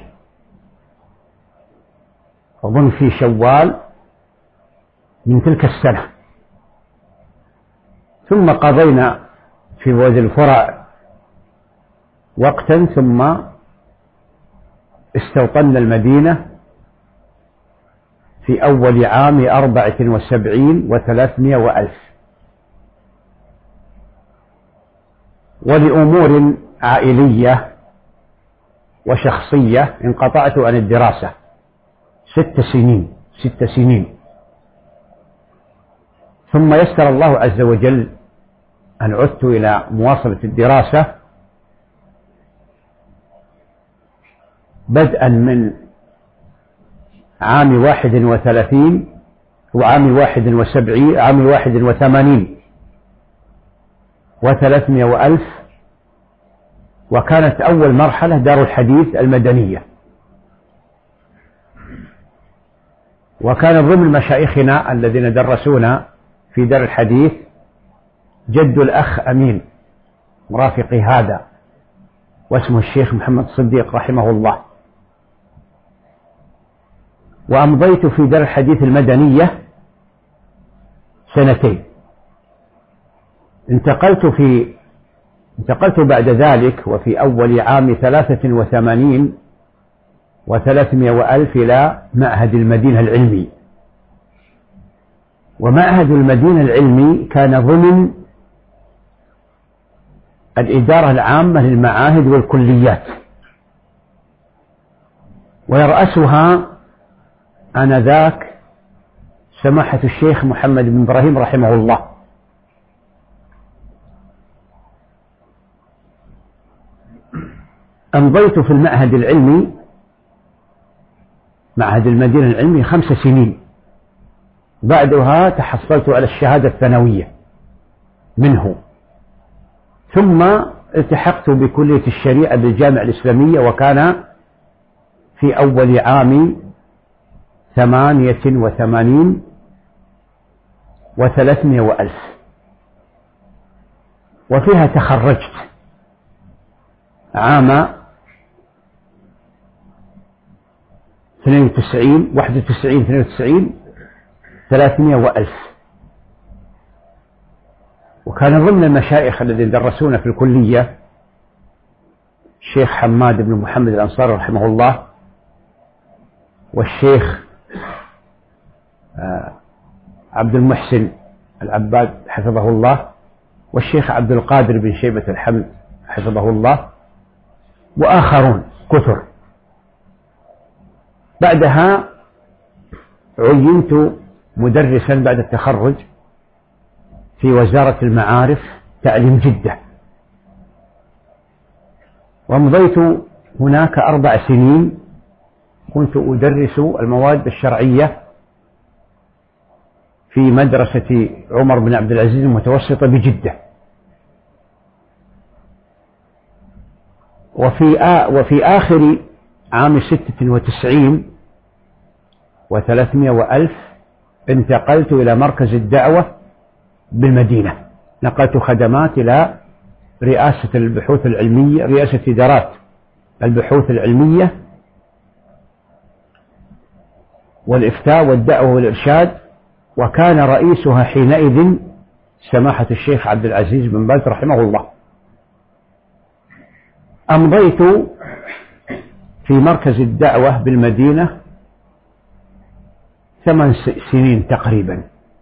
Speaker 2: أظن في شوال من تلك السنة، ثم قضينا في وادي الفرع وقتا، ثم استوطنا المدينة في أول عام أربعة وسبعين وثلاثمائة وألف. ولأمور عائلية وشخصية انقطعت عن الدراسة ست سنين ست سنين ثم يسر الله عز وجل أن عدت إلى مواصلة الدراسة بدءا من عام واحد وثلاثين وعام واحد وسبعين عام واحد وثمانين وثلاثمائة وألف. وكانت أول مرحلة دار الحديث المدنية، وكان ضمن مشايخنا الذين درسونا في دار الحديث جد الأخ أمين مرافقي هذا، واسمه الشيخ محمد صديق رحمه الله. وأمضيت في دار الحديث المدنية سنتين. انتقلت في انتقلت بعد ذلك وفي أول عام ثلاثة وثمانين وثلاثمائة وألف إلى معهد المدينة العلمي. ومعهد المدينة العلمي كان ضمن الإدارة العامة للمعاهد والكليات، ويرأسها آنذاك سماحة الشيخ محمد بن إبراهيم رحمه الله. أمضيت في المعهد العلمي معهد المدينة العلمي خمس سنين، بعدها تحصلت على الشهادة الثانوية منه، ثم التحقت بكلية الشريعة بالجامعة الإسلامية، وكان في أول عام ثمانية وثمانين وثلاثمائة وألف، وفيها تخرجت عام اثنين وتسعين واحد وتسعين اثنين وتسعين ثلاثمائة وألف. وكان ضمن المشايخ الذين درسونا في الكلية الشيخ حماد بن محمد الأنصاري رحمه الله، والشيخ عبد المحسن العباد حفظه الله، والشيخ عبد القادر بن شيبة الحمد حفظه الله، وآخرون كثر. بعدها عينت مدرسا بعد التخرج في وزارة المعارف تعليم جدة، ومضيت هناك أربع سنين كنت أدرس المواد الشرعية في مدرسة عمر بن عبد العزيز المتوسطة بجدة. وفي آ وفي آخر عام ستة وتسعين وثلاثمائة وألف انتقلت إلى مركز الدعوة بالمدينة، نقلت خدمات إلى رئاسة البحوث العلمية، رئاسة إدارات البحوث العلمية والإفتاء والدعوة والإرشاد، وكان رئيسها حينئذ سماحة الشيخ عبد العزيز بن باز رحمه الله. أمضيت في مركز الدعوة بالمدينة ثمان سنين تقريبا.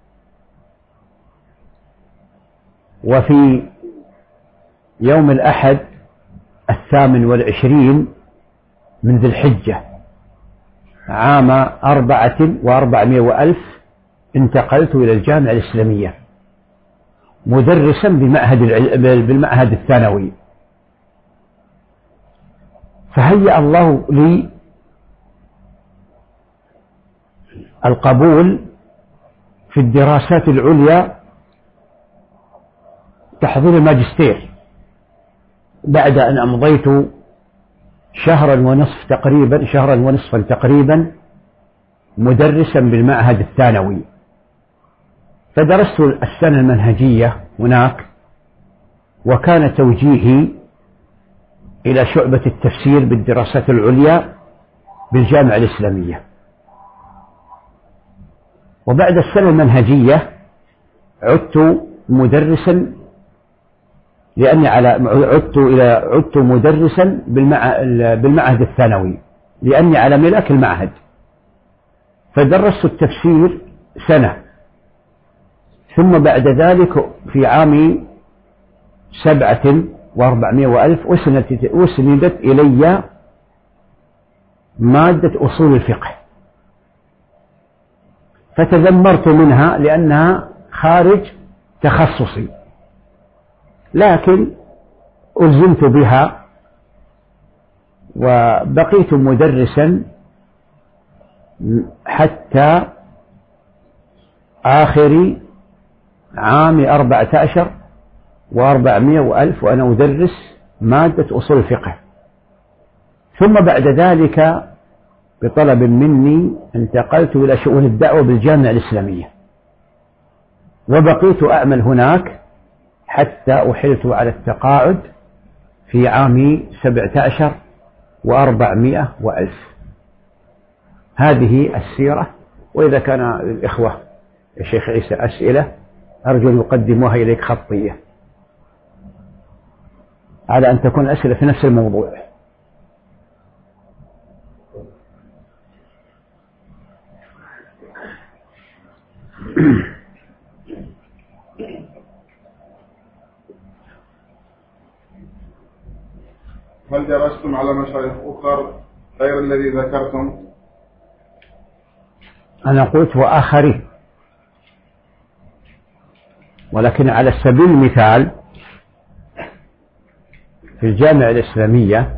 Speaker 2: وفي يوم الأحد الثامن والعشرين من ذي الحجة عام أربعة وأربعمائة وألف انتقلت إلى الجامعة الإسلامية مدرسا بالمعهد, بالمعهد الثانوي. فهيأ الله لي القبول في الدراسات العليا تحضير الماجستير بعد أن أمضيت شهرا ونصف تقريبا شهرا ونصفا تقريبا مدرسا بالمعهد الثانوي. فدرست السنة المنهجية هناك، وكان توجيهي إلى شعبة التفسير بالدراسات العليا بالجامعة الإسلامية. وبعد السنة المنهجية عدت مدرسا لأني على عدت إلى عدت مدرسا بالمعهد الثانوي لأني على ملاك المعهد، فدرست التفسير سنة، ثم بعد ذلك في عام سبعة وأربعمائة وألف أسندت إلي مادة أصول الفقه، فتذمرت منها لأنها خارج تخصصي، لكن ألزمت بها وبقيت مدرسا حتى آخر عام أربعة عشر وأربعمائة وألف وأنا أدرس مادة أصول الفقه. ثم بعد ذلك بطلب مني انتقلت إلى شؤون الدعوة بالجامعة الإسلامية، وبقيت أعمل هناك حتى أحلت على التقاعد في عام سبعة عشر وأربعمائة وألف. هذه السيرة. وإذا كان الإخوة يا شيخ عيسى أسئلة أرجو أن يقدموها إليك خطية على أن تكون الأسئلة في نفس الموضوع.
Speaker 3: هل درستم على مشايخ أخر غير الذي ذكرتم؟
Speaker 2: أنا قلت وآخرين، ولكن على سبيل المثال في الجامعة الإسلامية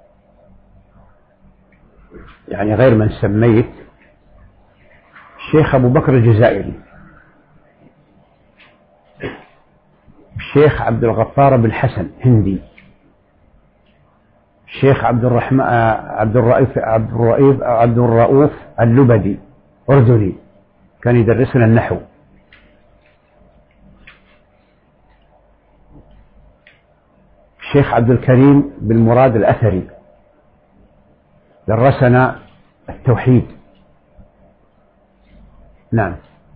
Speaker 2: يعني غير من سميت الشيخ أبو بكر الجزائري، الشيخ عبد الغفار بن حسن هندي، الشيخ عبد الرحمن عبد الرؤوف عبد الرؤوف عبد الرؤوف اللبدي أردني كان يدرسنا النحو، الشيخ عبد الكريم بن مراد الأثري درسنا التوحيد. نعم.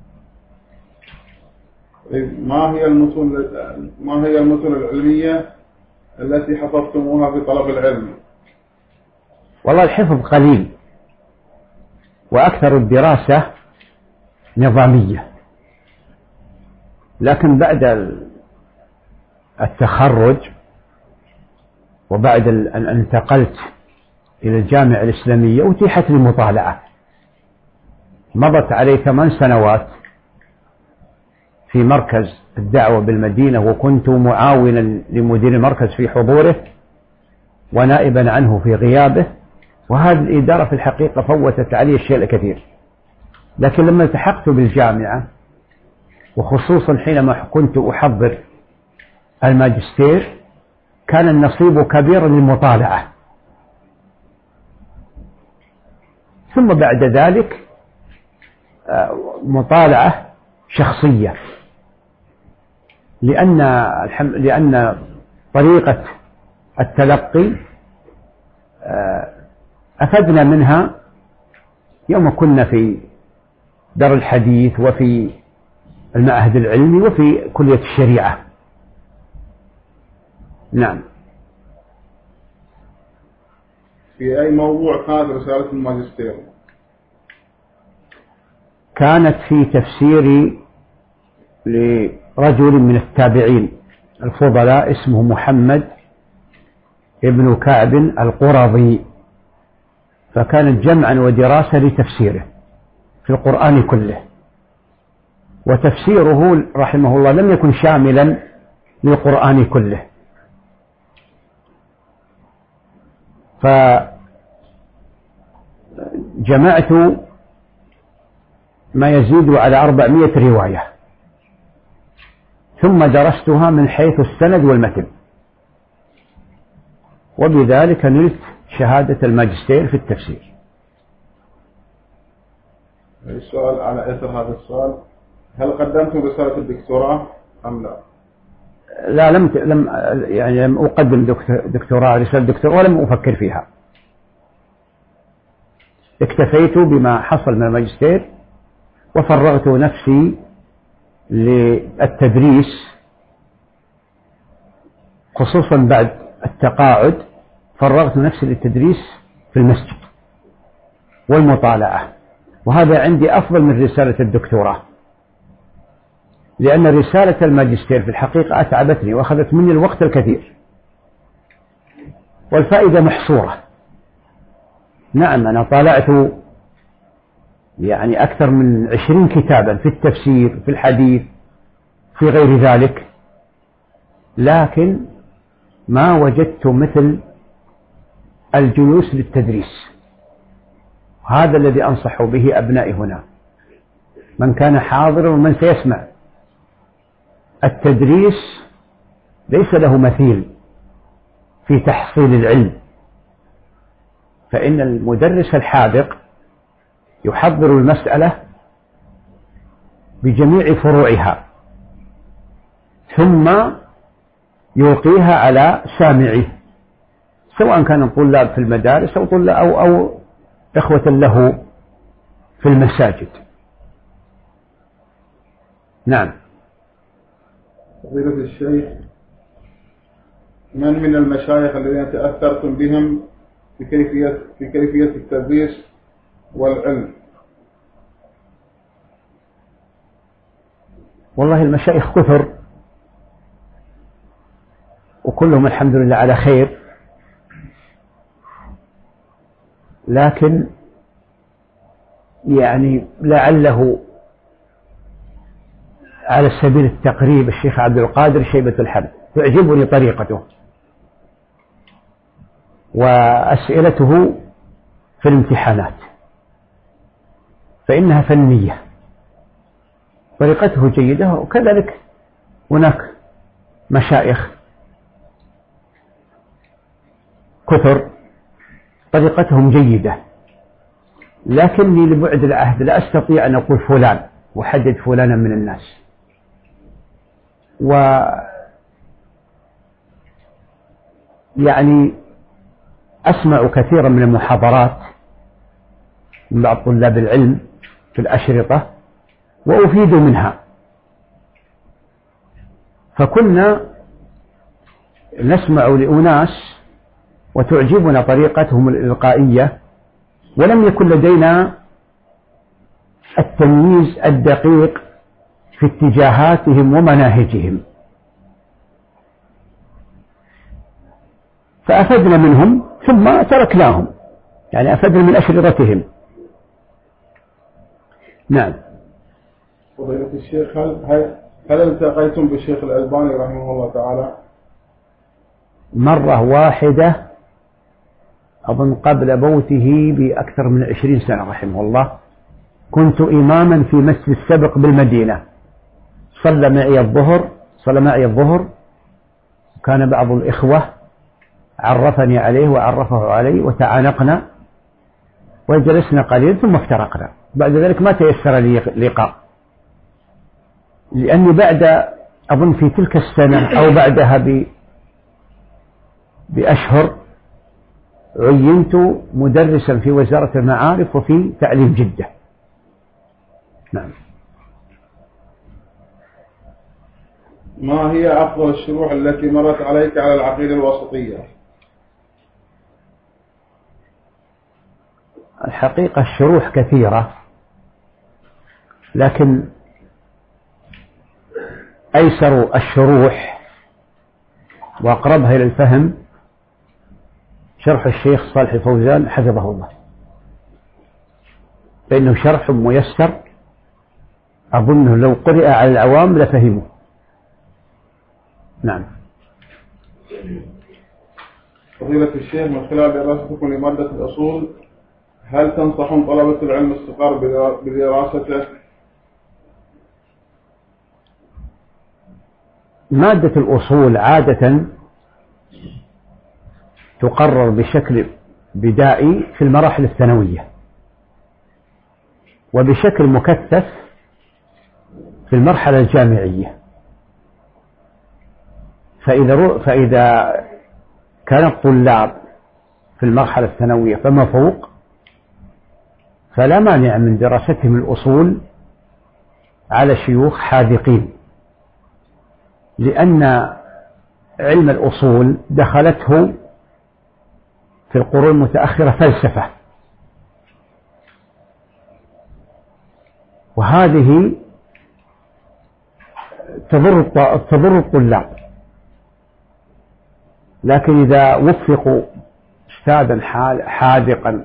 Speaker 3: ما هي المتون ما هي المتون العلمية التي حفظتموها في طلب العلم؟
Speaker 2: والله الحفظ قليل، وأكثر الدراسة نظامية، لكن بعد التخرج وبعد أن انتقلت إلى الجامعة الإسلامية أتيحت لي مطالعة. مضت علي ثمان سنوات في مركز الدعوة بالمدينة، وكنت معاونا لمدير المركز في حضوره ونائبا عنه في غيابه، وهذه الإدارة في الحقيقة فوتت علي الشيء الكثير. لكن لما التحقت بالجامعة، وخصوصا حينما كنت أحضر الماجستير، كان النصيب كبيرا للمطالعة. ثم بعد ذلك مطالعة شخصية، لأن لأن طريقة التلقي أفدنا منها يوم كنا في دار الحديث وفي المعهد العلمي وفي كلية الشريعة. نعم.
Speaker 3: في أي موضوع كانت رسالة الماجستير؟
Speaker 2: كانت في تفسير لرجل من التابعين الفضلاء اسمه محمد ابن كعب القرظي، فكانت جمعا ودراسة لتفسيره في القرآن كله، وتفسيره رحمه الله لم يكن شاملا للقرآن كله، فجمعت ما يزيد على أربعمائة رواية، ثم درستها من حيث السند والمتن، وبذلك نلت شهادة الماجستير في التفسير.
Speaker 3: السؤال على إثر هذا السؤال: هل قدمتم رسالة الدكتوراه أم لا؟
Speaker 2: لا، لم لم يعني لم أقدم دكتوراه رسالة دكتوراه ولم أفكر فيها. اكتفيت بما حصل من الماجستير وفرغت نفسي للتدريس، خصوصا بعد التقاعد فرغت نفسي للتدريس في المسجد والمطالعة، وهذا عندي أفضل من رسالة الدكتوراه، لأن رسالة الماجستير في الحقيقة أتعبتني وأخذت مني الوقت الكثير، والفائدة محصورة. نعم، أنا طالعت يعني أكثر من عشرين كتابا في التفسير في الحديث في غير ذلك، لكن ما وجدت مثل الجلوس للتدريس. هذا الذي أنصح به أبنائي هنا، من كان حاضرا ومن سيسمع. التدريس ليس له مثيل في تحصيل العلم، فإن المدرس الحاذق يحضر المسألة بجميع فروعها ثم يلقيها على سامعه، سواء كان الطلاب في المدارس أو طلاب أو, أو إخوة له في المساجد. نعم.
Speaker 3: فضيلة الشيخ، من من المشايخ الذين تأثرتم بهم في كيفية في كيفية التدريس والعلم؟
Speaker 2: والله المشايخ كثر وكلهم الحمد لله على خير، لكن يعني لعله على سبيل التقريب الشيخ عبد القادر شيبة الحمد، تعجبني طريقته وأسئلته في الامتحانات، فإنها فنية، طريقته جيدة. وكذلك هناك مشايخ كثر طريقتهم جيدة، لكني لبعد العهد لا أستطيع أن أقول فلان وحدد فلانا من الناس. و يعني أسمع كثيرا من المحاضرات من بعض طلاب العلم في الأشرطة وأفيد منها، فكنا نسمع لأناس وتعجبنا طريقتهم الإلقائية، ولم يكن لدينا التمييز الدقيق في اتجاهاتهم ومناهجهم، فأفدنا منهم ثم تركناهم، يعني أفدنا من أشرطتهم. نعم.
Speaker 3: فضيلة الشيخ، هل هل التقيتم بالشيخ الألباني رحمه الله تعالى؟
Speaker 2: مرة واحدة أظن قبل موته بأكثر من عشرين سنة رحمه الله، كنت إماما في مسجد السبق بالمدينة، صلى معي الظهر صلى معي الظهر كان بعض الإخوة عرفني عليه وعرفه علي وتعانقنا وجلسنا قليل ثم افترقنا. بعد ذلك ما تيسر لي لقاء، لأني بعد أظن في تلك السنة أو بعدها ب بأشهر عينت مدرسا في وزارة المعارف وفي تعليم جدة. نعم.
Speaker 3: ما هي أفضل الشروح التي مرت عليك على العقيدة الوسطية؟
Speaker 2: الحقيقة الشروح كثيرة، لكن أيسر الشروح وأقربها إلى الفهم شرح الشيخ صالح الفوزان حفظه الله، فإنه شرح ميسر أظنه لو قرئ على العوام لفهمه. نعم.
Speaker 3: فضيلة الشيخ، من خلال دراستكم لمادة الأصول، هل تنصحون طلبة العلم الصغار بدراسته
Speaker 2: مادة الأصول عادة تقرر بشكل بدائي في المراحل الثانوية، وبشكل مكثف في المرحلة الجامعية. فإذا فإذا كان الطلاب في المرحلة الثانوية فما فوق، فلا مانع من دراستهم الأصول على شيوخ حاذقين، لأن علم الأصول دخلته في القرون المتأخرة فلسفة، وهذه تضر تضر الطلاب. لكن إذا وفقوا أستاذا حاذقا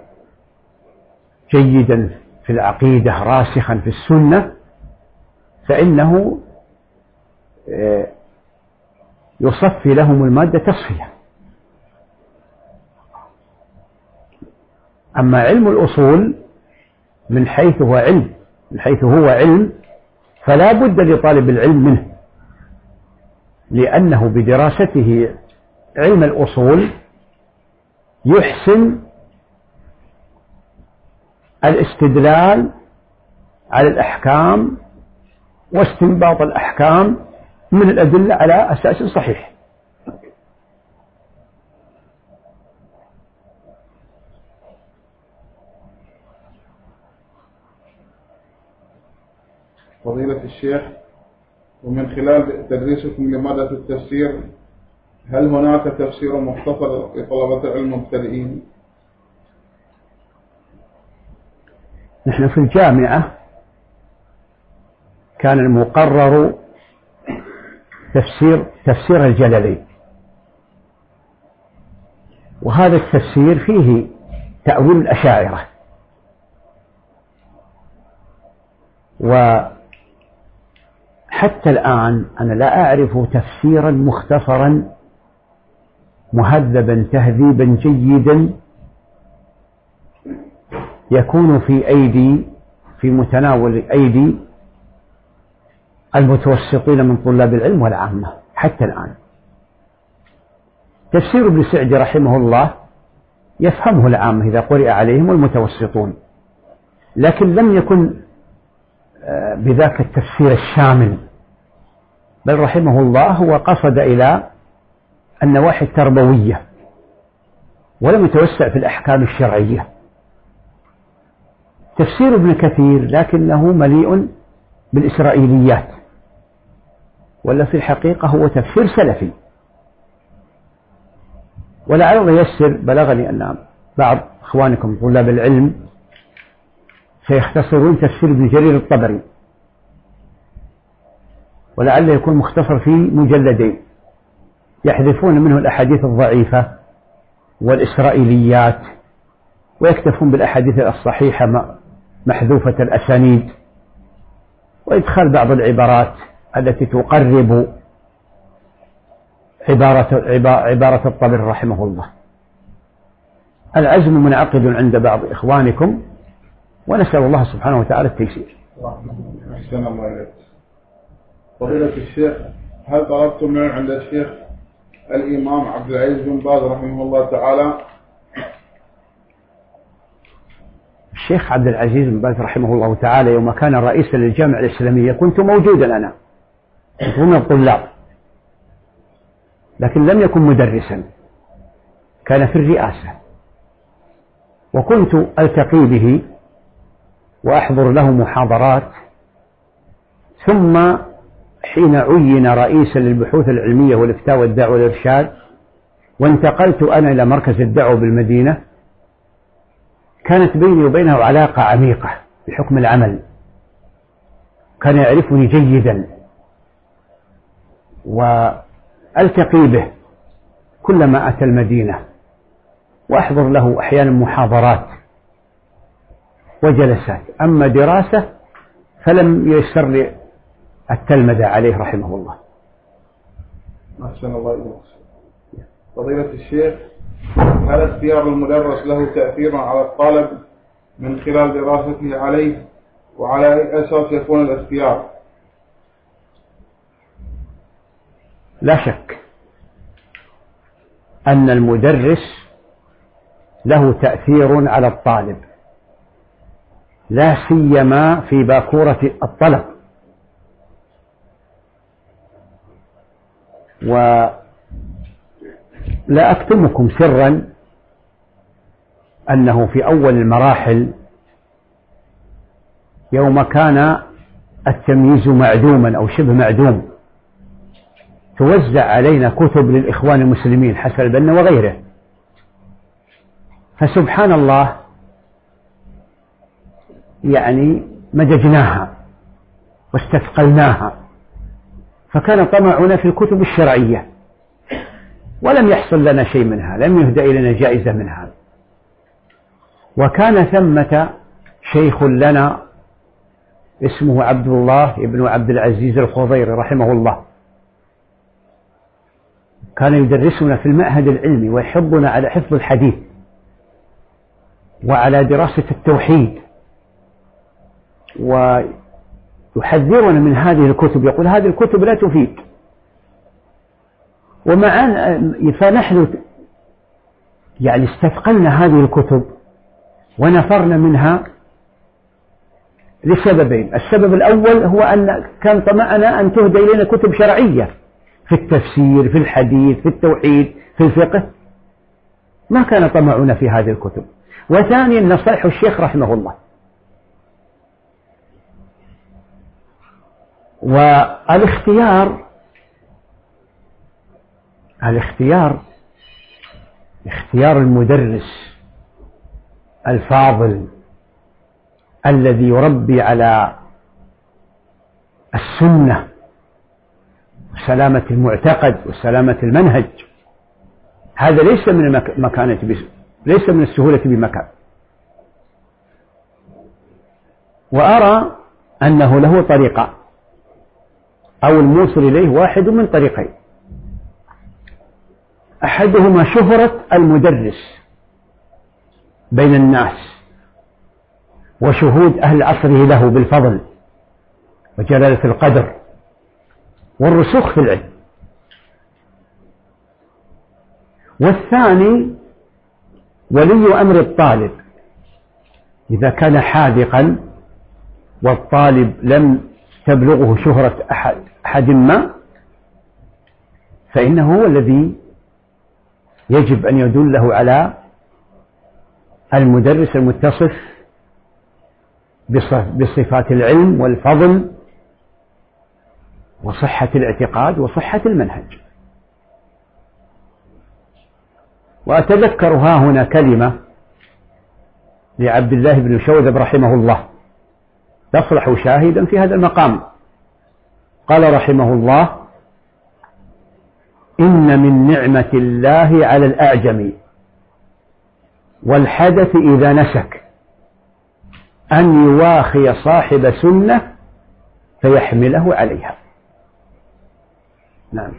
Speaker 2: جيدا في العقيدة راسخا في السنة، فإنه يصفي لهم المادة تصفية. أما علم الأصول من حيث هو علم من حيث هو علم فلا بد لطالب العلم منه، لأنه بدراسته علم الأصول يحسن الاستدلال على الأحكام واستنباط الأحكام من الأدلة على أساس صحيح.
Speaker 3: فضيلة الشيخ، ومن خلال تدريسكم لمادة التفسير، هل هناك تفسير مختصر لطلبة العلم المبتدئين؟
Speaker 2: نحن في الجامعة كان المقرر تفسير تفسير الجلالين، وهذا التفسير فيه تأويل الأشاعرة، وحتى الآن أنا لا أعرف تفسيرا مختصرا مهذبا تهذيبا جيدا يكون في أيدي في متناول أيدي المتوسطين من طلاب العلم والعامة حتى الآن. تفسير ابن سعدي رحمه الله يفهمه العامة إذا قرئ عليهم المتوسطون، لكن لم يكن بذاك التفسير الشامل، بل رحمه الله هو قصد إلى النواحي التربوية ولم يتوسع في الأحكام الشرعية. تفسير ابن كثير لكنه مليء بالإسرائيليات، ولا في الحقيقة هو تفسير سلفي. ولعل الله ييسر، بلغني أن بعض إخوانكم طلاب العلم سيختصرون تفسير ابن جرير الطبري، ولعل يكون مختصر في مجلدين يحذفون منه الأحاديث الضعيفة والإسرائيليات ويكتفون بالأحاديث الصحيحة محذوفة الأسانيد، وإدخال بعض العبارات التي تقرب عبارة, عبارة الطبري رحمه الله. العزم منعقد عند بعض إخوانكم، ونسأل الله سبحانه وتعالى التيسير.
Speaker 3: أحسن الله إليك. فضيلة الشيخ، هل طلبتم من عند الشيخ الإمام عبد العزيز بن باز رحمه الله تعالى؟
Speaker 2: الشيخ عبد العزيز بن باز رحمه الله تعالى يوم كان رئيسا للجامعة الإسلامية كنت موجودا أنا، كنت من الطلاب، لكن لم يكن مدرسا، كان في الرئاسة، وكنت ألتقي به وأحضر له محاضرات. ثم حين عين رئيسا للبحوث العلمية والإفتاء والدعوة والإرشاد وانتقلت أنا إلى مركز الدعوة بالمدينة، كانت بيني وبينه علاقة عميقة بحكم العمل، كان يعرفني جيدا وألتقي به كلما أتى المدينة، وأحضر له أحيانا محاضرات وجلسات. أما دراسة فلم ييسر لي التلمذة عليه رحمه الله.
Speaker 3: أحسن الله إليك. فضيلة الشيخ، هل اختيار المدرس له تأثير على الطالب من خلال دراسته عليه، وعلى أي أساس يكون الاختيار؟
Speaker 2: لا شك أن المدرس له تأثير على الطالب، لا سيما في باكورة الطلب. ولا أكتمكم سرا أنه في أول المراحل يوم كان التمييز معدوما أو شبه معدوم توزع علينا كتب للإخوان المسلمين حسن البنا وغيره، فسبحان الله يعني مدجناها واستثقلناها، فكان طمعنا في الكتب الشرعية ولم يحصل لنا شيء منها، لم يهدأ إلينا جائزة منها. وكان ثمة شيخ لنا اسمه عبد الله بن عبد العزيز الخضيري رحمه الله، كان يدرسنا في المعهد العلمي ويحضنا على حفظ الحديث وعلى دراسة التوحيد، ويحذرنا من هذه الكتب، يقول هذه الكتب لا تفيد. ومع فنحن يعني استثقلنا هذه الكتب ونفرنا منها لسببين. السبب الأول هو أن كان طمعنا أن تهدى إلينا كتب شرعية في التفسير، في الحديث، في التوحيد، في الفقه، ما كان طمعنا في هذه الكتب. وثانيا نصائح الشيخ رحمه الله. والاختيار الاختيار اختيار المدرس الفاضل الذي يربي على السنة وسلامة المعتقد وسلامة المنهج، هذا ليس من المكانة، ليس من السهولة بمكان. وأرى أنه له طريقة أو الموصل إليه واحد من طريقين: أحدهما شهرة المدرس بين الناس وشهود أهل عصره له بالفضل وجلالة القدر والرسوخ في العلم. والثاني ولي أمر الطالب، إذا كان حاذقا والطالب لم تبلغه شهرة أحد, أحد ما، فإنه هو الذي يجب أن يدله على المدرس المتصف بصفات العلم والفضل وصحة الاعتقاد وصحة المنهج. وأتذكر ها هنا كلمة لعبد الله بن شوذب رحمه الله تصلح شاهدا في هذا المقام. قال رحمه الله: إن من نعمة الله على الأعجم والحدث إذا نسك أن يواخي صاحب سنة فيحمله عليها. نعم.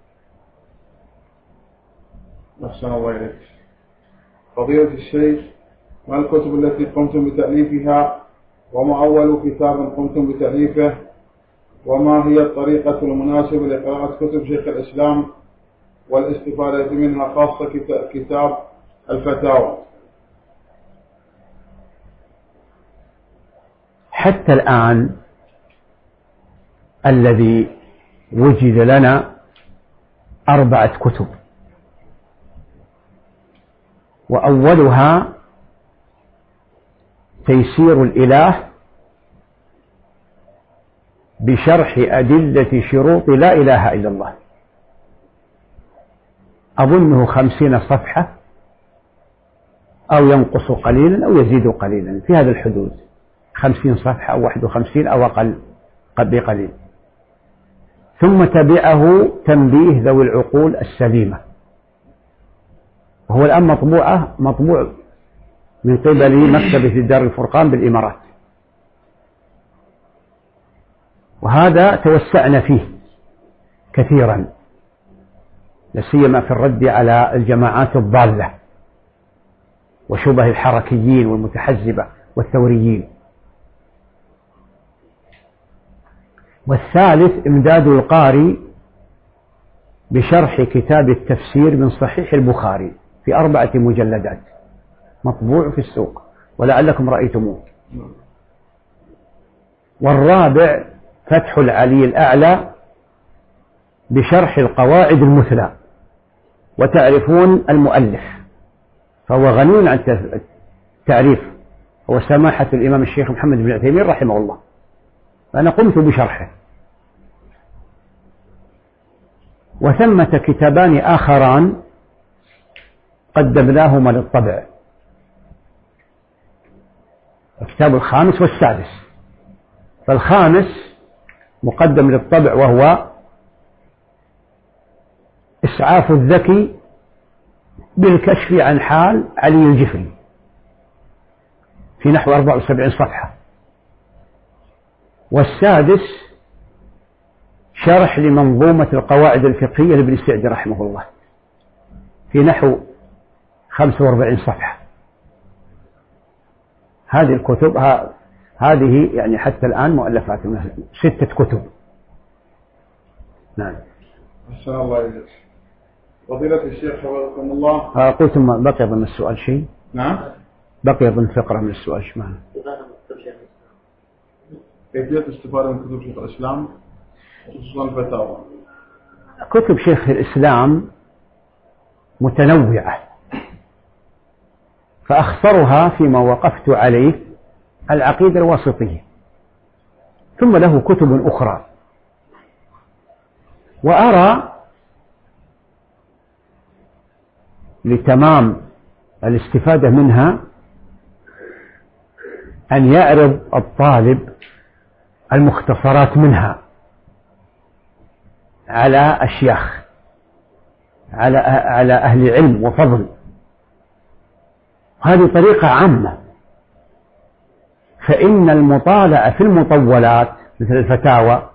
Speaker 3: أحسن الله إليك. فضيلة الشيخ، ما الكتب التي قمتم بتأليفها؟ وما أول كتاب قمتم بتأليفه؟ وما هي الطريقة المناسبة لقراءة كتب شيخ الإسلام والاستفادة منها، خاصة كتاب الفتاوى؟
Speaker 2: حتى الآن الذي وجد لنا أربعة كتب، وأولها تيسير الإله بشرح أدلة شروط لا إله إلا الله، أظنه خمسين صفحة أو ينقص قليلا أو يزيد قليلا، في هذا الحدود، خمسين صفحة أو واحد وخمسين أو أقل بقليل. ثم تبعه تنبيه ذوي العقول السليمة، وهو الآن مطبوعة مطبوع من قبل مكتبة دار الفرقان بالإمارات، وهذا توسعنا فيه كثيرا، لسيما في الرد على الجماعات الضالة وشبه الحركيين والمتحزبة والثوريين. والثالث إمداد القارئ بشرح كتاب التفسير من صحيح البخاري في أربعة مجلدات مطبوع في السوق ولعلكم رأيتموه. والرابع فتح العلي الأعلى بشرح القواعد المثلى، وتعرفون المؤلف فهو غني عن التعريف، هو سماحة الإمام الشيخ محمد بن عثيمين رحمه الله، فأنا قمت بشرحه. وثمة كتابان آخران قدمناهما للطبع، الكتاب الخامس والسادس. فالخامس مقدم للطبع وهو إسعاف الذكي بالكشف عن حال علي الجفري في نحو أربع وسبعين صفحة. والسادس شرح لمنظومة القواعد الفقهية لابن السعدي رحمه الله في نحو خمسة وأربعين صفحة. هذه الكتب هذه يعني حتى الآن مؤلفات ستة كتب. نعم.
Speaker 3: أحسن الله إليك. فضيلة الشيخ حفظكم الله.
Speaker 2: آه قلت ثم بقي ضمن السؤال شيء.
Speaker 3: نعم.
Speaker 2: بقي ضمن فقرة من السؤال شو معنى؟
Speaker 3: كيفية استفادة من كتب شيخ الإسلام خصوصا الفتاوى.
Speaker 2: كتب شيخ الإسلام متنوعة، فأخصرها فيما وقفت عليه العقيدة الواسطية، ثم له كتب أخرى. وأرى لتمام الاستفادة منها أن يعرض الطالب المختصرات منها على أشياخ، على على أهل علم وفضل. هذه طريقة عامة، فإن المطالعة في المطولات مثل الفتاوى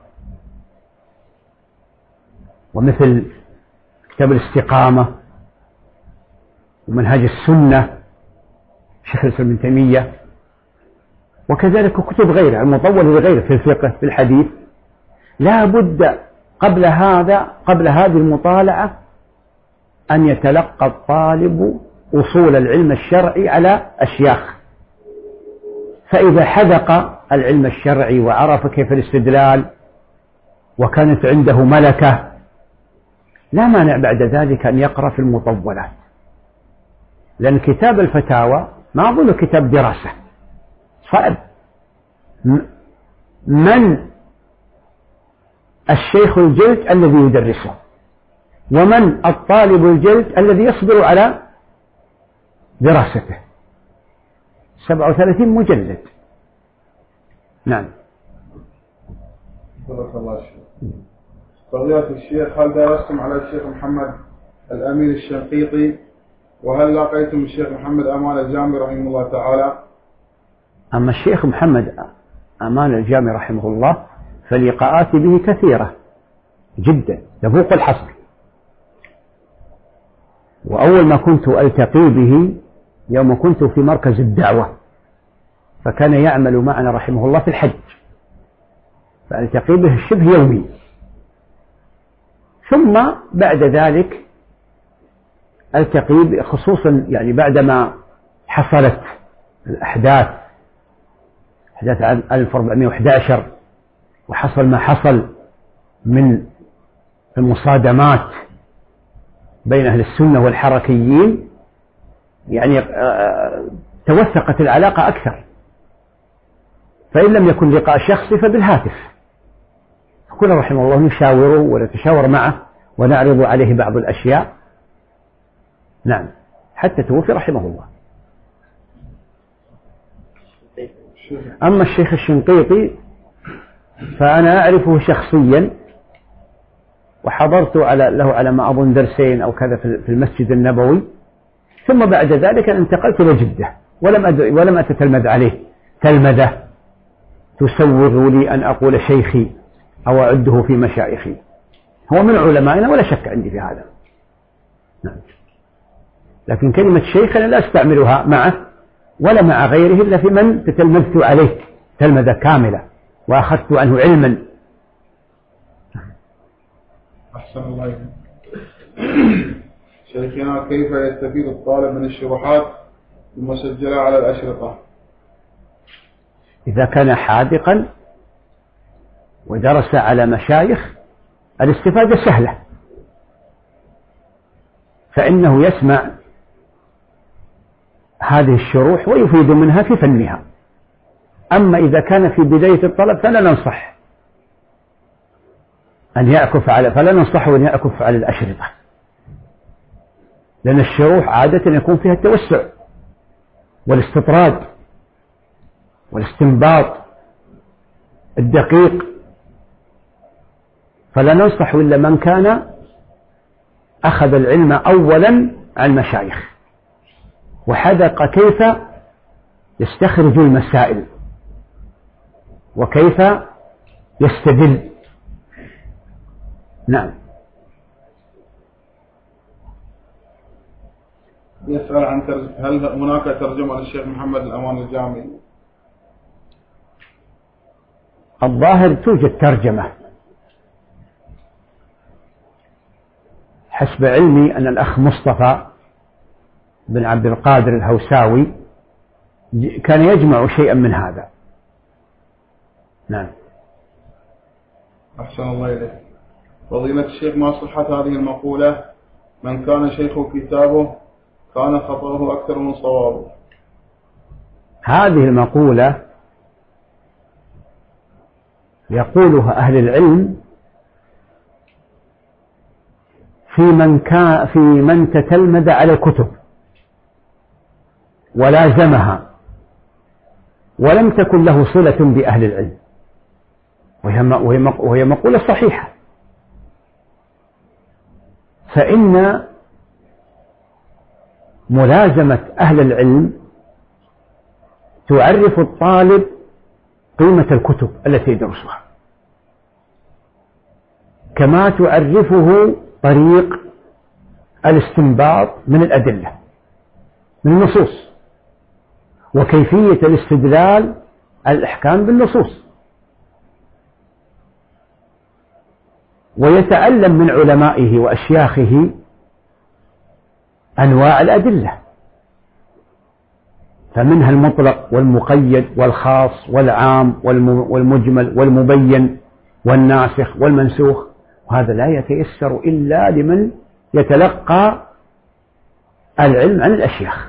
Speaker 2: ومثل كتاب الاستقامة ومنهج السنة شيخ الإسلام ابن تيمية، وكذلك كتب غيرها المطولة لغيره في الفقه في الحديث، لا بد قبل هذا قبل هذه المطالعة أن يتلقى الطالب أصول العلم الشرعي على أشياخ، فإذا حذق العلم الشرعي وعرف كيف الاستدلال وكانت عنده ملكة لا مانع بعد ذلك أن يقرأ في المطولات، لأن كتاب الفتاوى ما أظن كتاب دراسة صعب. من الشيخ الجلد الذي يدرسه، ومن الطالب الجلد الذي يصبر على دراسته؟ سبعة وثلاثين مجلد. نعم.
Speaker 3: بارك الله فيك. فضيلة الشيخ، هل درستم على الشيخ محمد الأمين الشنقيطي؟ وهل لقيتم الشيخ محمد أمان الجامي رحمه الله تعالى؟
Speaker 2: أما الشيخ محمد أمان الجامي رحمه الله فلقاءاتي به كثيرة جدا يفوق الحصر. وأول ما كنت ألتقي به يوم كنت في مركز الدعوة، فكان يعمل معنا رحمه الله في الحج، فألتقي به شبه يومي. ثم بعد ذلك ألتقي خصوصا يعني بعدما حصلت الأحداث أحداث عام ألف وأربعمائة وأحد عشر وحصل ما حصل من المصادمات بين أهل السنة والحركيين، يعني توثقت العلاقة أكثر، فإن لم يكن لقاء شخصي فبالهاتف، فكنا رحمه الله نشاوره ونتشاور معه ونعرض عليه بعض الأشياء. نعم، حتى توفي رحمه الله. أما الشيخ الشنقيطي فأنا أعرفه شخصيا، وحضرت على له على ما أظن درسين أو كذا في المسجد النبوي، ثم بعد ذلك انتقلت إلى جدة ولم أد... ولم أتتلمذ عليه تلمذة تسوغ لي أن أقول شيخي أو أعده في مشايخي. هو من علمائنا ولا شك عندي في هذا. نعم. لكن كلمة شيخ أنا لا أستعملها معه ولا مع غيره إلا في من تتلمذت عليه تلمذة كاملة وأخذت عنه علما.
Speaker 3: أحسن الله إليك. شيخنا كيف يستفيد الطالب من الشروحات المسجلة على الأشرطة؟
Speaker 2: إذا كان حاذقا ودرس على مشايخ الاستفادة سهلة، فإنه يسمع هذه الشروح ويفيد منها في فنها. أما إذا كان في بداية الطلب فلا ننصح أن يأكف على فلا ننصحه أن يأكف على الأشرطة، لأن الشروح عادة يكون فيها التوسع والاستطراد والاستنباط الدقيق، فلا ننصح إلا من كان أخذ العلم أولا عن المشايخ وحذق كيف يستخرج المسائل وكيف يستدل. نعم.
Speaker 3: يسأل عن ترج... هل هناك ترجمة للشيخ محمد الأمان الجامعي؟
Speaker 2: الظاهر توجد ترجمة، حسب علمي أن الأخ مصطفى بن عبد القادر الهوساوي كان يجمع شيئا من هذا. نعم.
Speaker 3: أحسن الله إليك. فضيلة الشيخ، ما صحة هذه المقولة: من كان شيخ كتابه كان خطأه أكثر من صوابه؟
Speaker 2: هذه المقولة يقولها أهل العلم في من كان في من تتلمذ على الكتب ولازمها ولم تكن له صلة بأهل العلم، وهي مقولة صحيحة. فإن ملازمة أهل العلم تعرف الطالب قيمة الكتب التي يدرسها، كما تعرفه طريق الاستنباط من الأدلة من النصوص وكيفية الاستدلال على الأحكام بالنصوص، ويتعلم من علمائه وأشياخه أنواع الأدلة، فمنها المطلق والمقيد والخاص والعام والمجمل والمبين والناسخ والمنسوخ، وهذا لا يتيسر إلا لمن يتلقى العلم عن الأشياخ،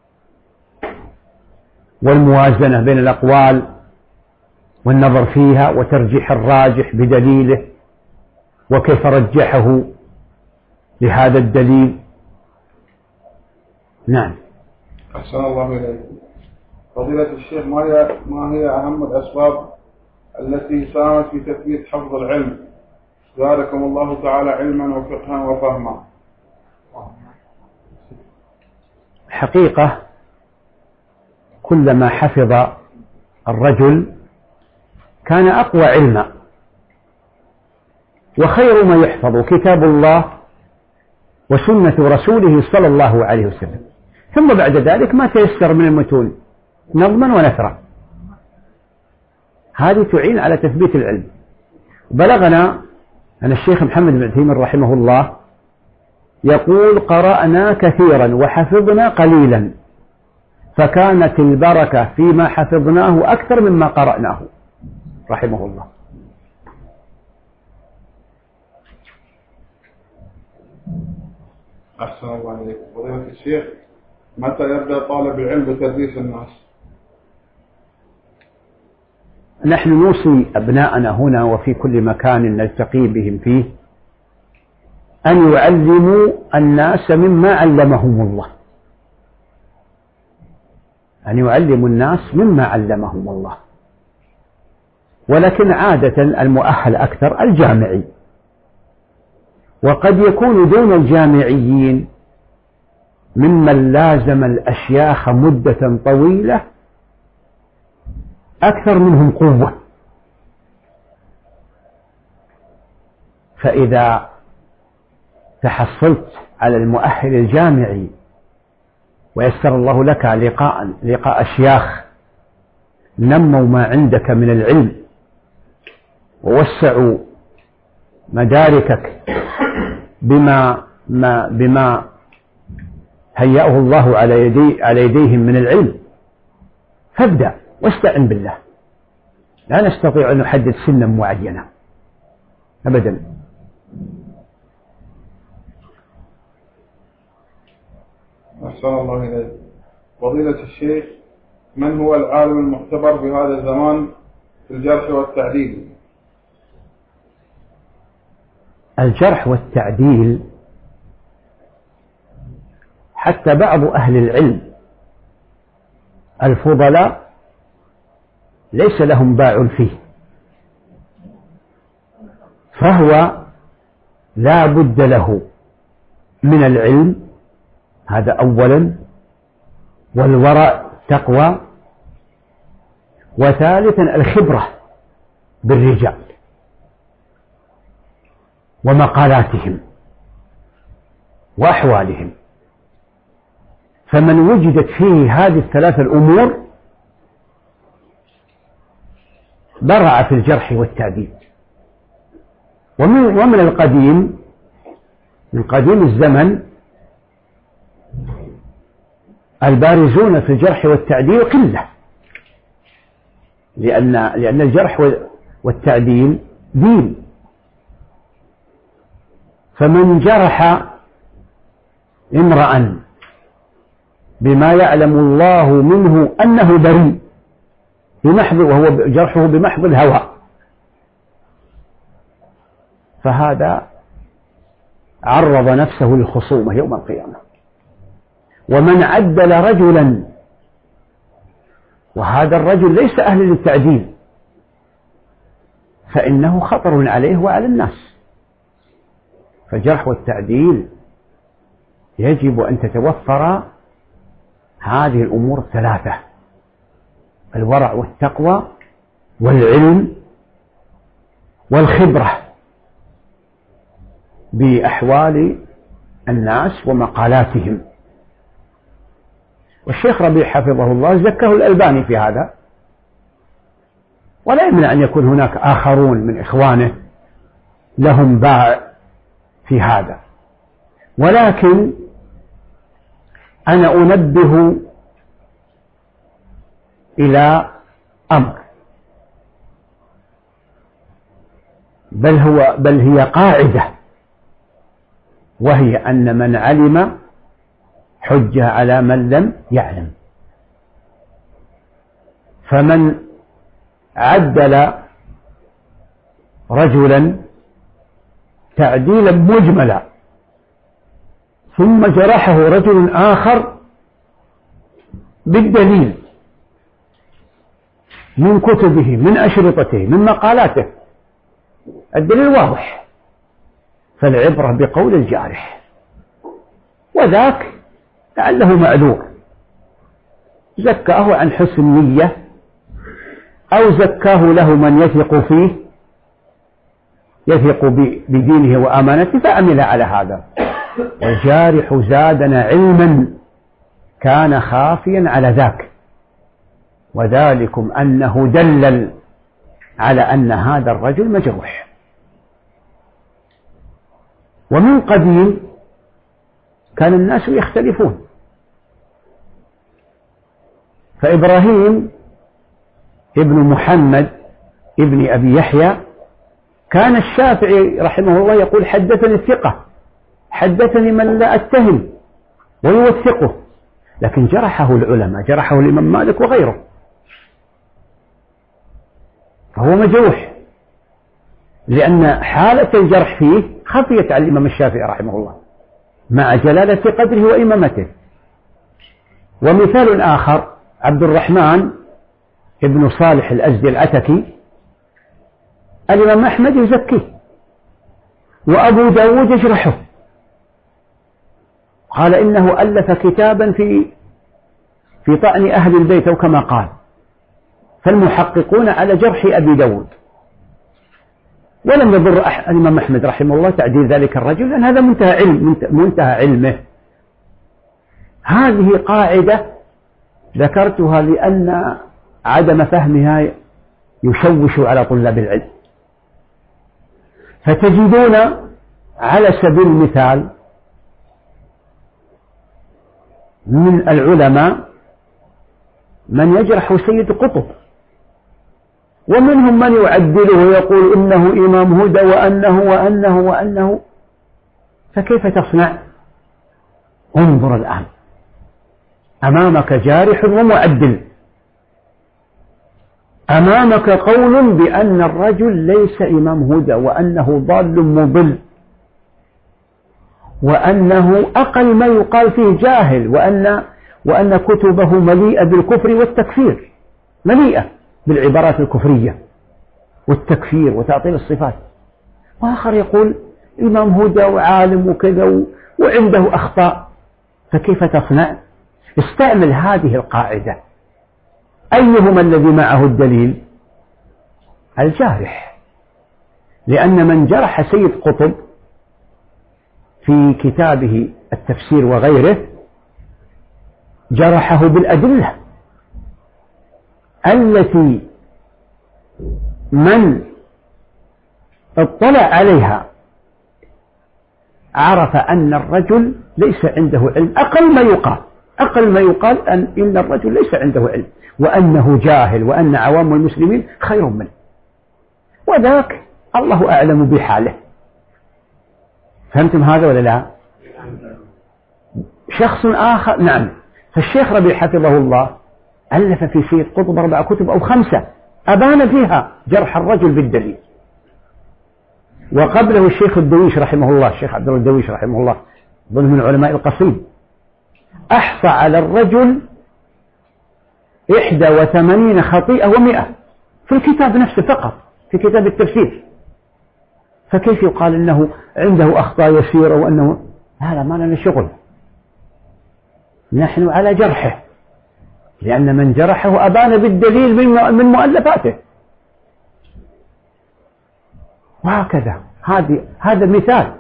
Speaker 2: والموازنة بين الأقوال والنظر فيها وترجيح الراجح بدليله وكيف رجحه لهذا الدليل. نعم.
Speaker 3: أحسن الله إليك. فضيلة الشيخ، ما هي ما هي أهم الأسباب التي ساهمت في تثبيت حفظ العلم؟ زادكم الله تعالى علما وفقها وفهما.
Speaker 2: حقيقة كلما حفظ الرجل كان أقوى علما، وخير ما يحفظ كتاب الله وسنة رسوله صلى الله عليه وسلم، ثم بعد ذلك ما تيسر من المتون نظما ونثرا، هذه تعين على تثبيت العلم. بلغنا أن الشيخ محمد بن عثيمين رحمه الله يقول: قرأنا كثيرا وحفظنا قليلا، فكانت البركة فيما حفظناه أكثر مما قرأناه، رحمه الله.
Speaker 3: أحسن الله عليك. فضيلة الشيخ، متى يبدأ طالب العلم بتدريس الناس؟
Speaker 2: نحن نوصي أبناءنا هنا وفي كل مكان نلتقي بهم فيه أن يعلموا الناس مما علمهم الله، أن يعلموا الناس مما علمهم الله، ولكن عادة المؤهل أكثر الجامعي، وقد يكون دون الجامعيين ممن لازم الأشياخ مدة طويلة أكثر منهم قوة، فإذا تحصلت على المؤهل الجامعي ويسر الله لك لقاء لقاء أشياخ نموا ما عندك من العلم ووسعوا مداركك بما ما بما هيأه الله على يدي على يديهم من العلم، فابدأ واستعن بالله. لا نستطيع أن نحدد سنا معينة أبدا.
Speaker 3: أحسن الله إليك. فضيلة الشيخ، من هو العالم المعتبر في هذا الزمان في الجرح والتعديل؟
Speaker 2: الجرح والتعديل حتى بعض أهل العلم الفضلاء ليس لهم باع فيه، فهو لا بد له من العلم، هذا أولا، والورع تقوى، وثالثا الخبرة بالرجال ومقالاتهم وأحوالهم. فمن وجدت فيه هذه الثلاث الأمور برع في الجرح والتعديل. ومن, ومن القديم، من قديم الزمن، البارزون في الجرح والتعديل قلة، لأن, لأن الجرح والتعديل دين. فمن جرح امرأ بما يعلم الله منه أنه بريء بمحض، وهو جرحه بمحض الهوى، فهذا عرض نفسه للخصومة يوم القيامة. ومن عدل رجلا وهذا الرجل ليس أهل للتعديل، فإنه خطر عليه وعلى الناس. فالجرح والتعديل يجب أن تتوفر هذه الأمور الثلاثة: الورع والتقوى والعلم والخبرة بأحوال الناس ومقالاتهم. والشيخ ربيع حفظه الله زكاه الألباني في هذا، ولا يمنع أن يكون هناك آخرون من إخوانه لهم باع في هذا، ولكن أنا أنبه إلى أمر، بل هو بل هي قاعدة، وهي أن من علم حجة على من لم يعلم. فمن عدل رجلا تعديلا مجملا ثم جرحه رجل آخر بالدليل من كتبه، من أشرطته، من مقالاته، الدليل واضح، فالعبرة بقول الجارح، وذاك لعله معذور، زكاه عن حسن نية أو زكاه له من يثق فيه، يثق بدينه وأمانته فعمل على هذا. والجارح زادنا علما كان خافيا على ذاك، وذلكم أنه دلل على أن هذا الرجل مجروح. ومن قديم كان الناس يختلفون، فإبراهيم ابن محمد ابن أبي يحيى كان الشافعي رحمه الله يقول: حدثني الثقة، حدثني من لا أتهم، ويوثقه. لكن جرحه العلماء، جرحه الإمام مالك وغيره، فهو مجروح، لأن حالة الجرح فيه خفيت على الإمام الشافعي رحمه الله مع جلالة قدره وإمامته. ومثال آخر عبد الرحمن ابن صالح الأزدي العتكي، الإمام أحمد يزكيه، وأبو داود يجرحه، قال إنه ألف كتابا في في طعن أهل البيت أو كما قال. فالمحققون على جرح أبي داود، ولم يضر الإمام أحمد رحمه الله تعديل ذلك الرجل، لأن هذا منتهى علم منتهى علمه. هذه قاعدة ذكرتها لأن عدم فهمها يشوش على طلاب العلم. فتجدون على سبيل المثال من العلماء من يجرح سيد قطب، ومنهم من يعدله ويقول إنه إمام هدى وأنه وأنه وأنه. فكيف تصنع؟ انظر الآن، أمامك جارح ومعدل، أمامك قول بأن الرجل ليس إمام هدى وأنه ضال مضل وأنه أقل ما يقال فيه جاهل، وأن وأن كتبه مليئة بالكفر والتكفير، مليئة بالعبارات الكفرية والتكفير وتعطيل الصفات. وآخر يقول إمام هدى وعالم وكذا وعنده أخطاء. فكيف تصنع؟ استعمل هذه القاعدة، أيهما الذي معه الدليل؟ الجارح، لأن من جرح سيد قطب في كتابه التفسير وغيره جرحه بالأدلة التي من اطلع عليها عرف أن الرجل ليس عنده علم. أقل ما يقال أقل ما يقال أن إن الرجل ليس عنده علم وأنه جاهل وأن عوام المسلمين خير منه، وذاك الله أعلم بحاله. فهمتم هذا ولا لا؟ شخص آخر، نعم. فالشيخ ربيع حفظه الله ألف في سيد قطب أربع كتب أو خمسة أبان فيها جرح الرجل بالدليل. وقبله الشيخ الدويش رحمه الله، الشيخ عبد الله الدويش رحمه الله ضمن من علماء القصيد، أحصى على الرجل إحدى وثمانين خطيئة ومئة في الكتاب نفسه فقط، في كتاب التفسير. فكيف يقال إنه عنده أخطاء يسيرة وأنه هذا ما لنا شغل؟ نحن على جرحه، لأن من جرحه أبان بالدليل من مؤلفاته. وهكذا هذه هذا مثال.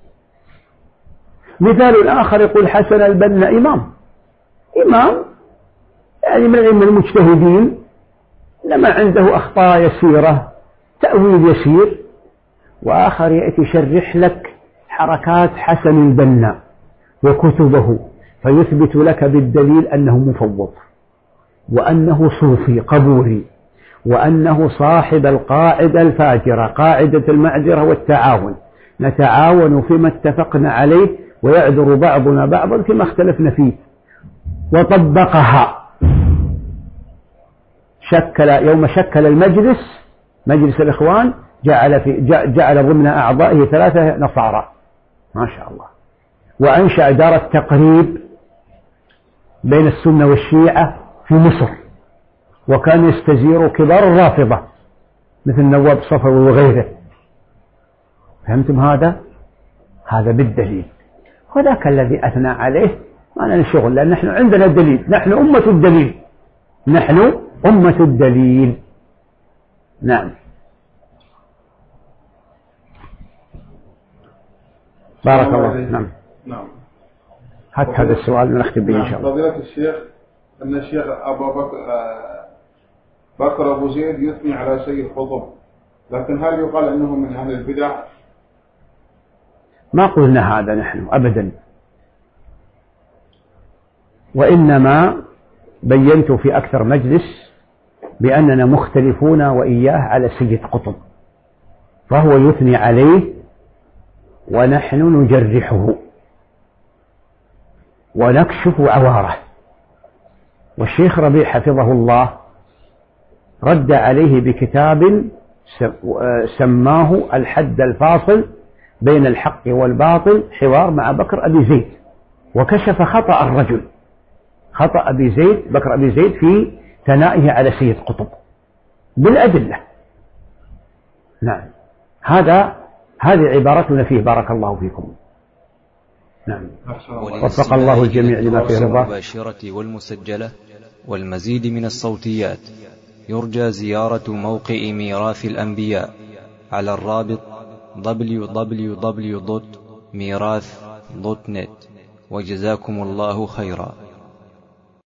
Speaker 2: مثال آخر يقول حسن البنا إمام إمام يعني من العلم المجتهدين، لما عنده أخطاء يسيرة تأويل يسير. وآخر يأتي يشرح لك حركات حسن البنا وكتبه فيثبت لك بالدليل أنه مفوض وأنه صوفي قبوري وأنه صاحب القاعدة الفاجرة، قاعدة المعذرة والتعاون، نتعاون فيما اتفقنا عليه ويعذر بعضنا بعضا فيما اختلفنا فيه. وطبقها، شكل يوم شكل المجلس مجلس الإخوان جعل في جعل ضمن أعضائه ثلاثة نصارى ما شاء الله، وأنشأ دار التقريب بين السنة والشيعة في مصر، وكان يستزير كبار الرافضة مثل نواب صفوي وغيره. فهمتم هذا؟ هذا بالدليل. وذاك الذي أثنى عليه ما لنا شغل، لأن نحن عندنا الدليل، نحن أمة الدليل، نحن أمة الدليل. نعم. بارك الله. نعم.
Speaker 3: نعم.
Speaker 2: هات هذا السؤال ونختم به إن شاء الله.
Speaker 3: فضيلة الشيخ، أن الشيخ أبو بكر بكر أبو زيد يثني على سيد قطب، لكن هل يقال أنه من أهل البدع؟
Speaker 2: ما قلنا هذا نحن أبدا، وإنما بينت في أكثر مجلس بأننا مختلفون وإياه على سيد قطب، فهو يثني عليه ونحن نجرحه ونكشف عواره. والشيخ ربيع حفظه الله رد عليه بكتاب سماه الحد الفاصل بين الحق والباطل، حوار مع بكر أبي زيد، وكشف خطأ الرجل، خطأ أبي زيد بكر أبي زيد في ثنائه على سيد قطب بالأدلة. نعم، هذا هذه عبارتنا فيه. بارك الله فيكم. نعم. وفق الله الجميع لما فيه رضاه.
Speaker 1: المباشرة والمسجلة والمزيد من الصوتيات يرجى زيارة موقع ميراث الأنبياء على الرابط دبليو دبليو دبليو دوت ميراث دوت نت. وجزاكم الله خيرا.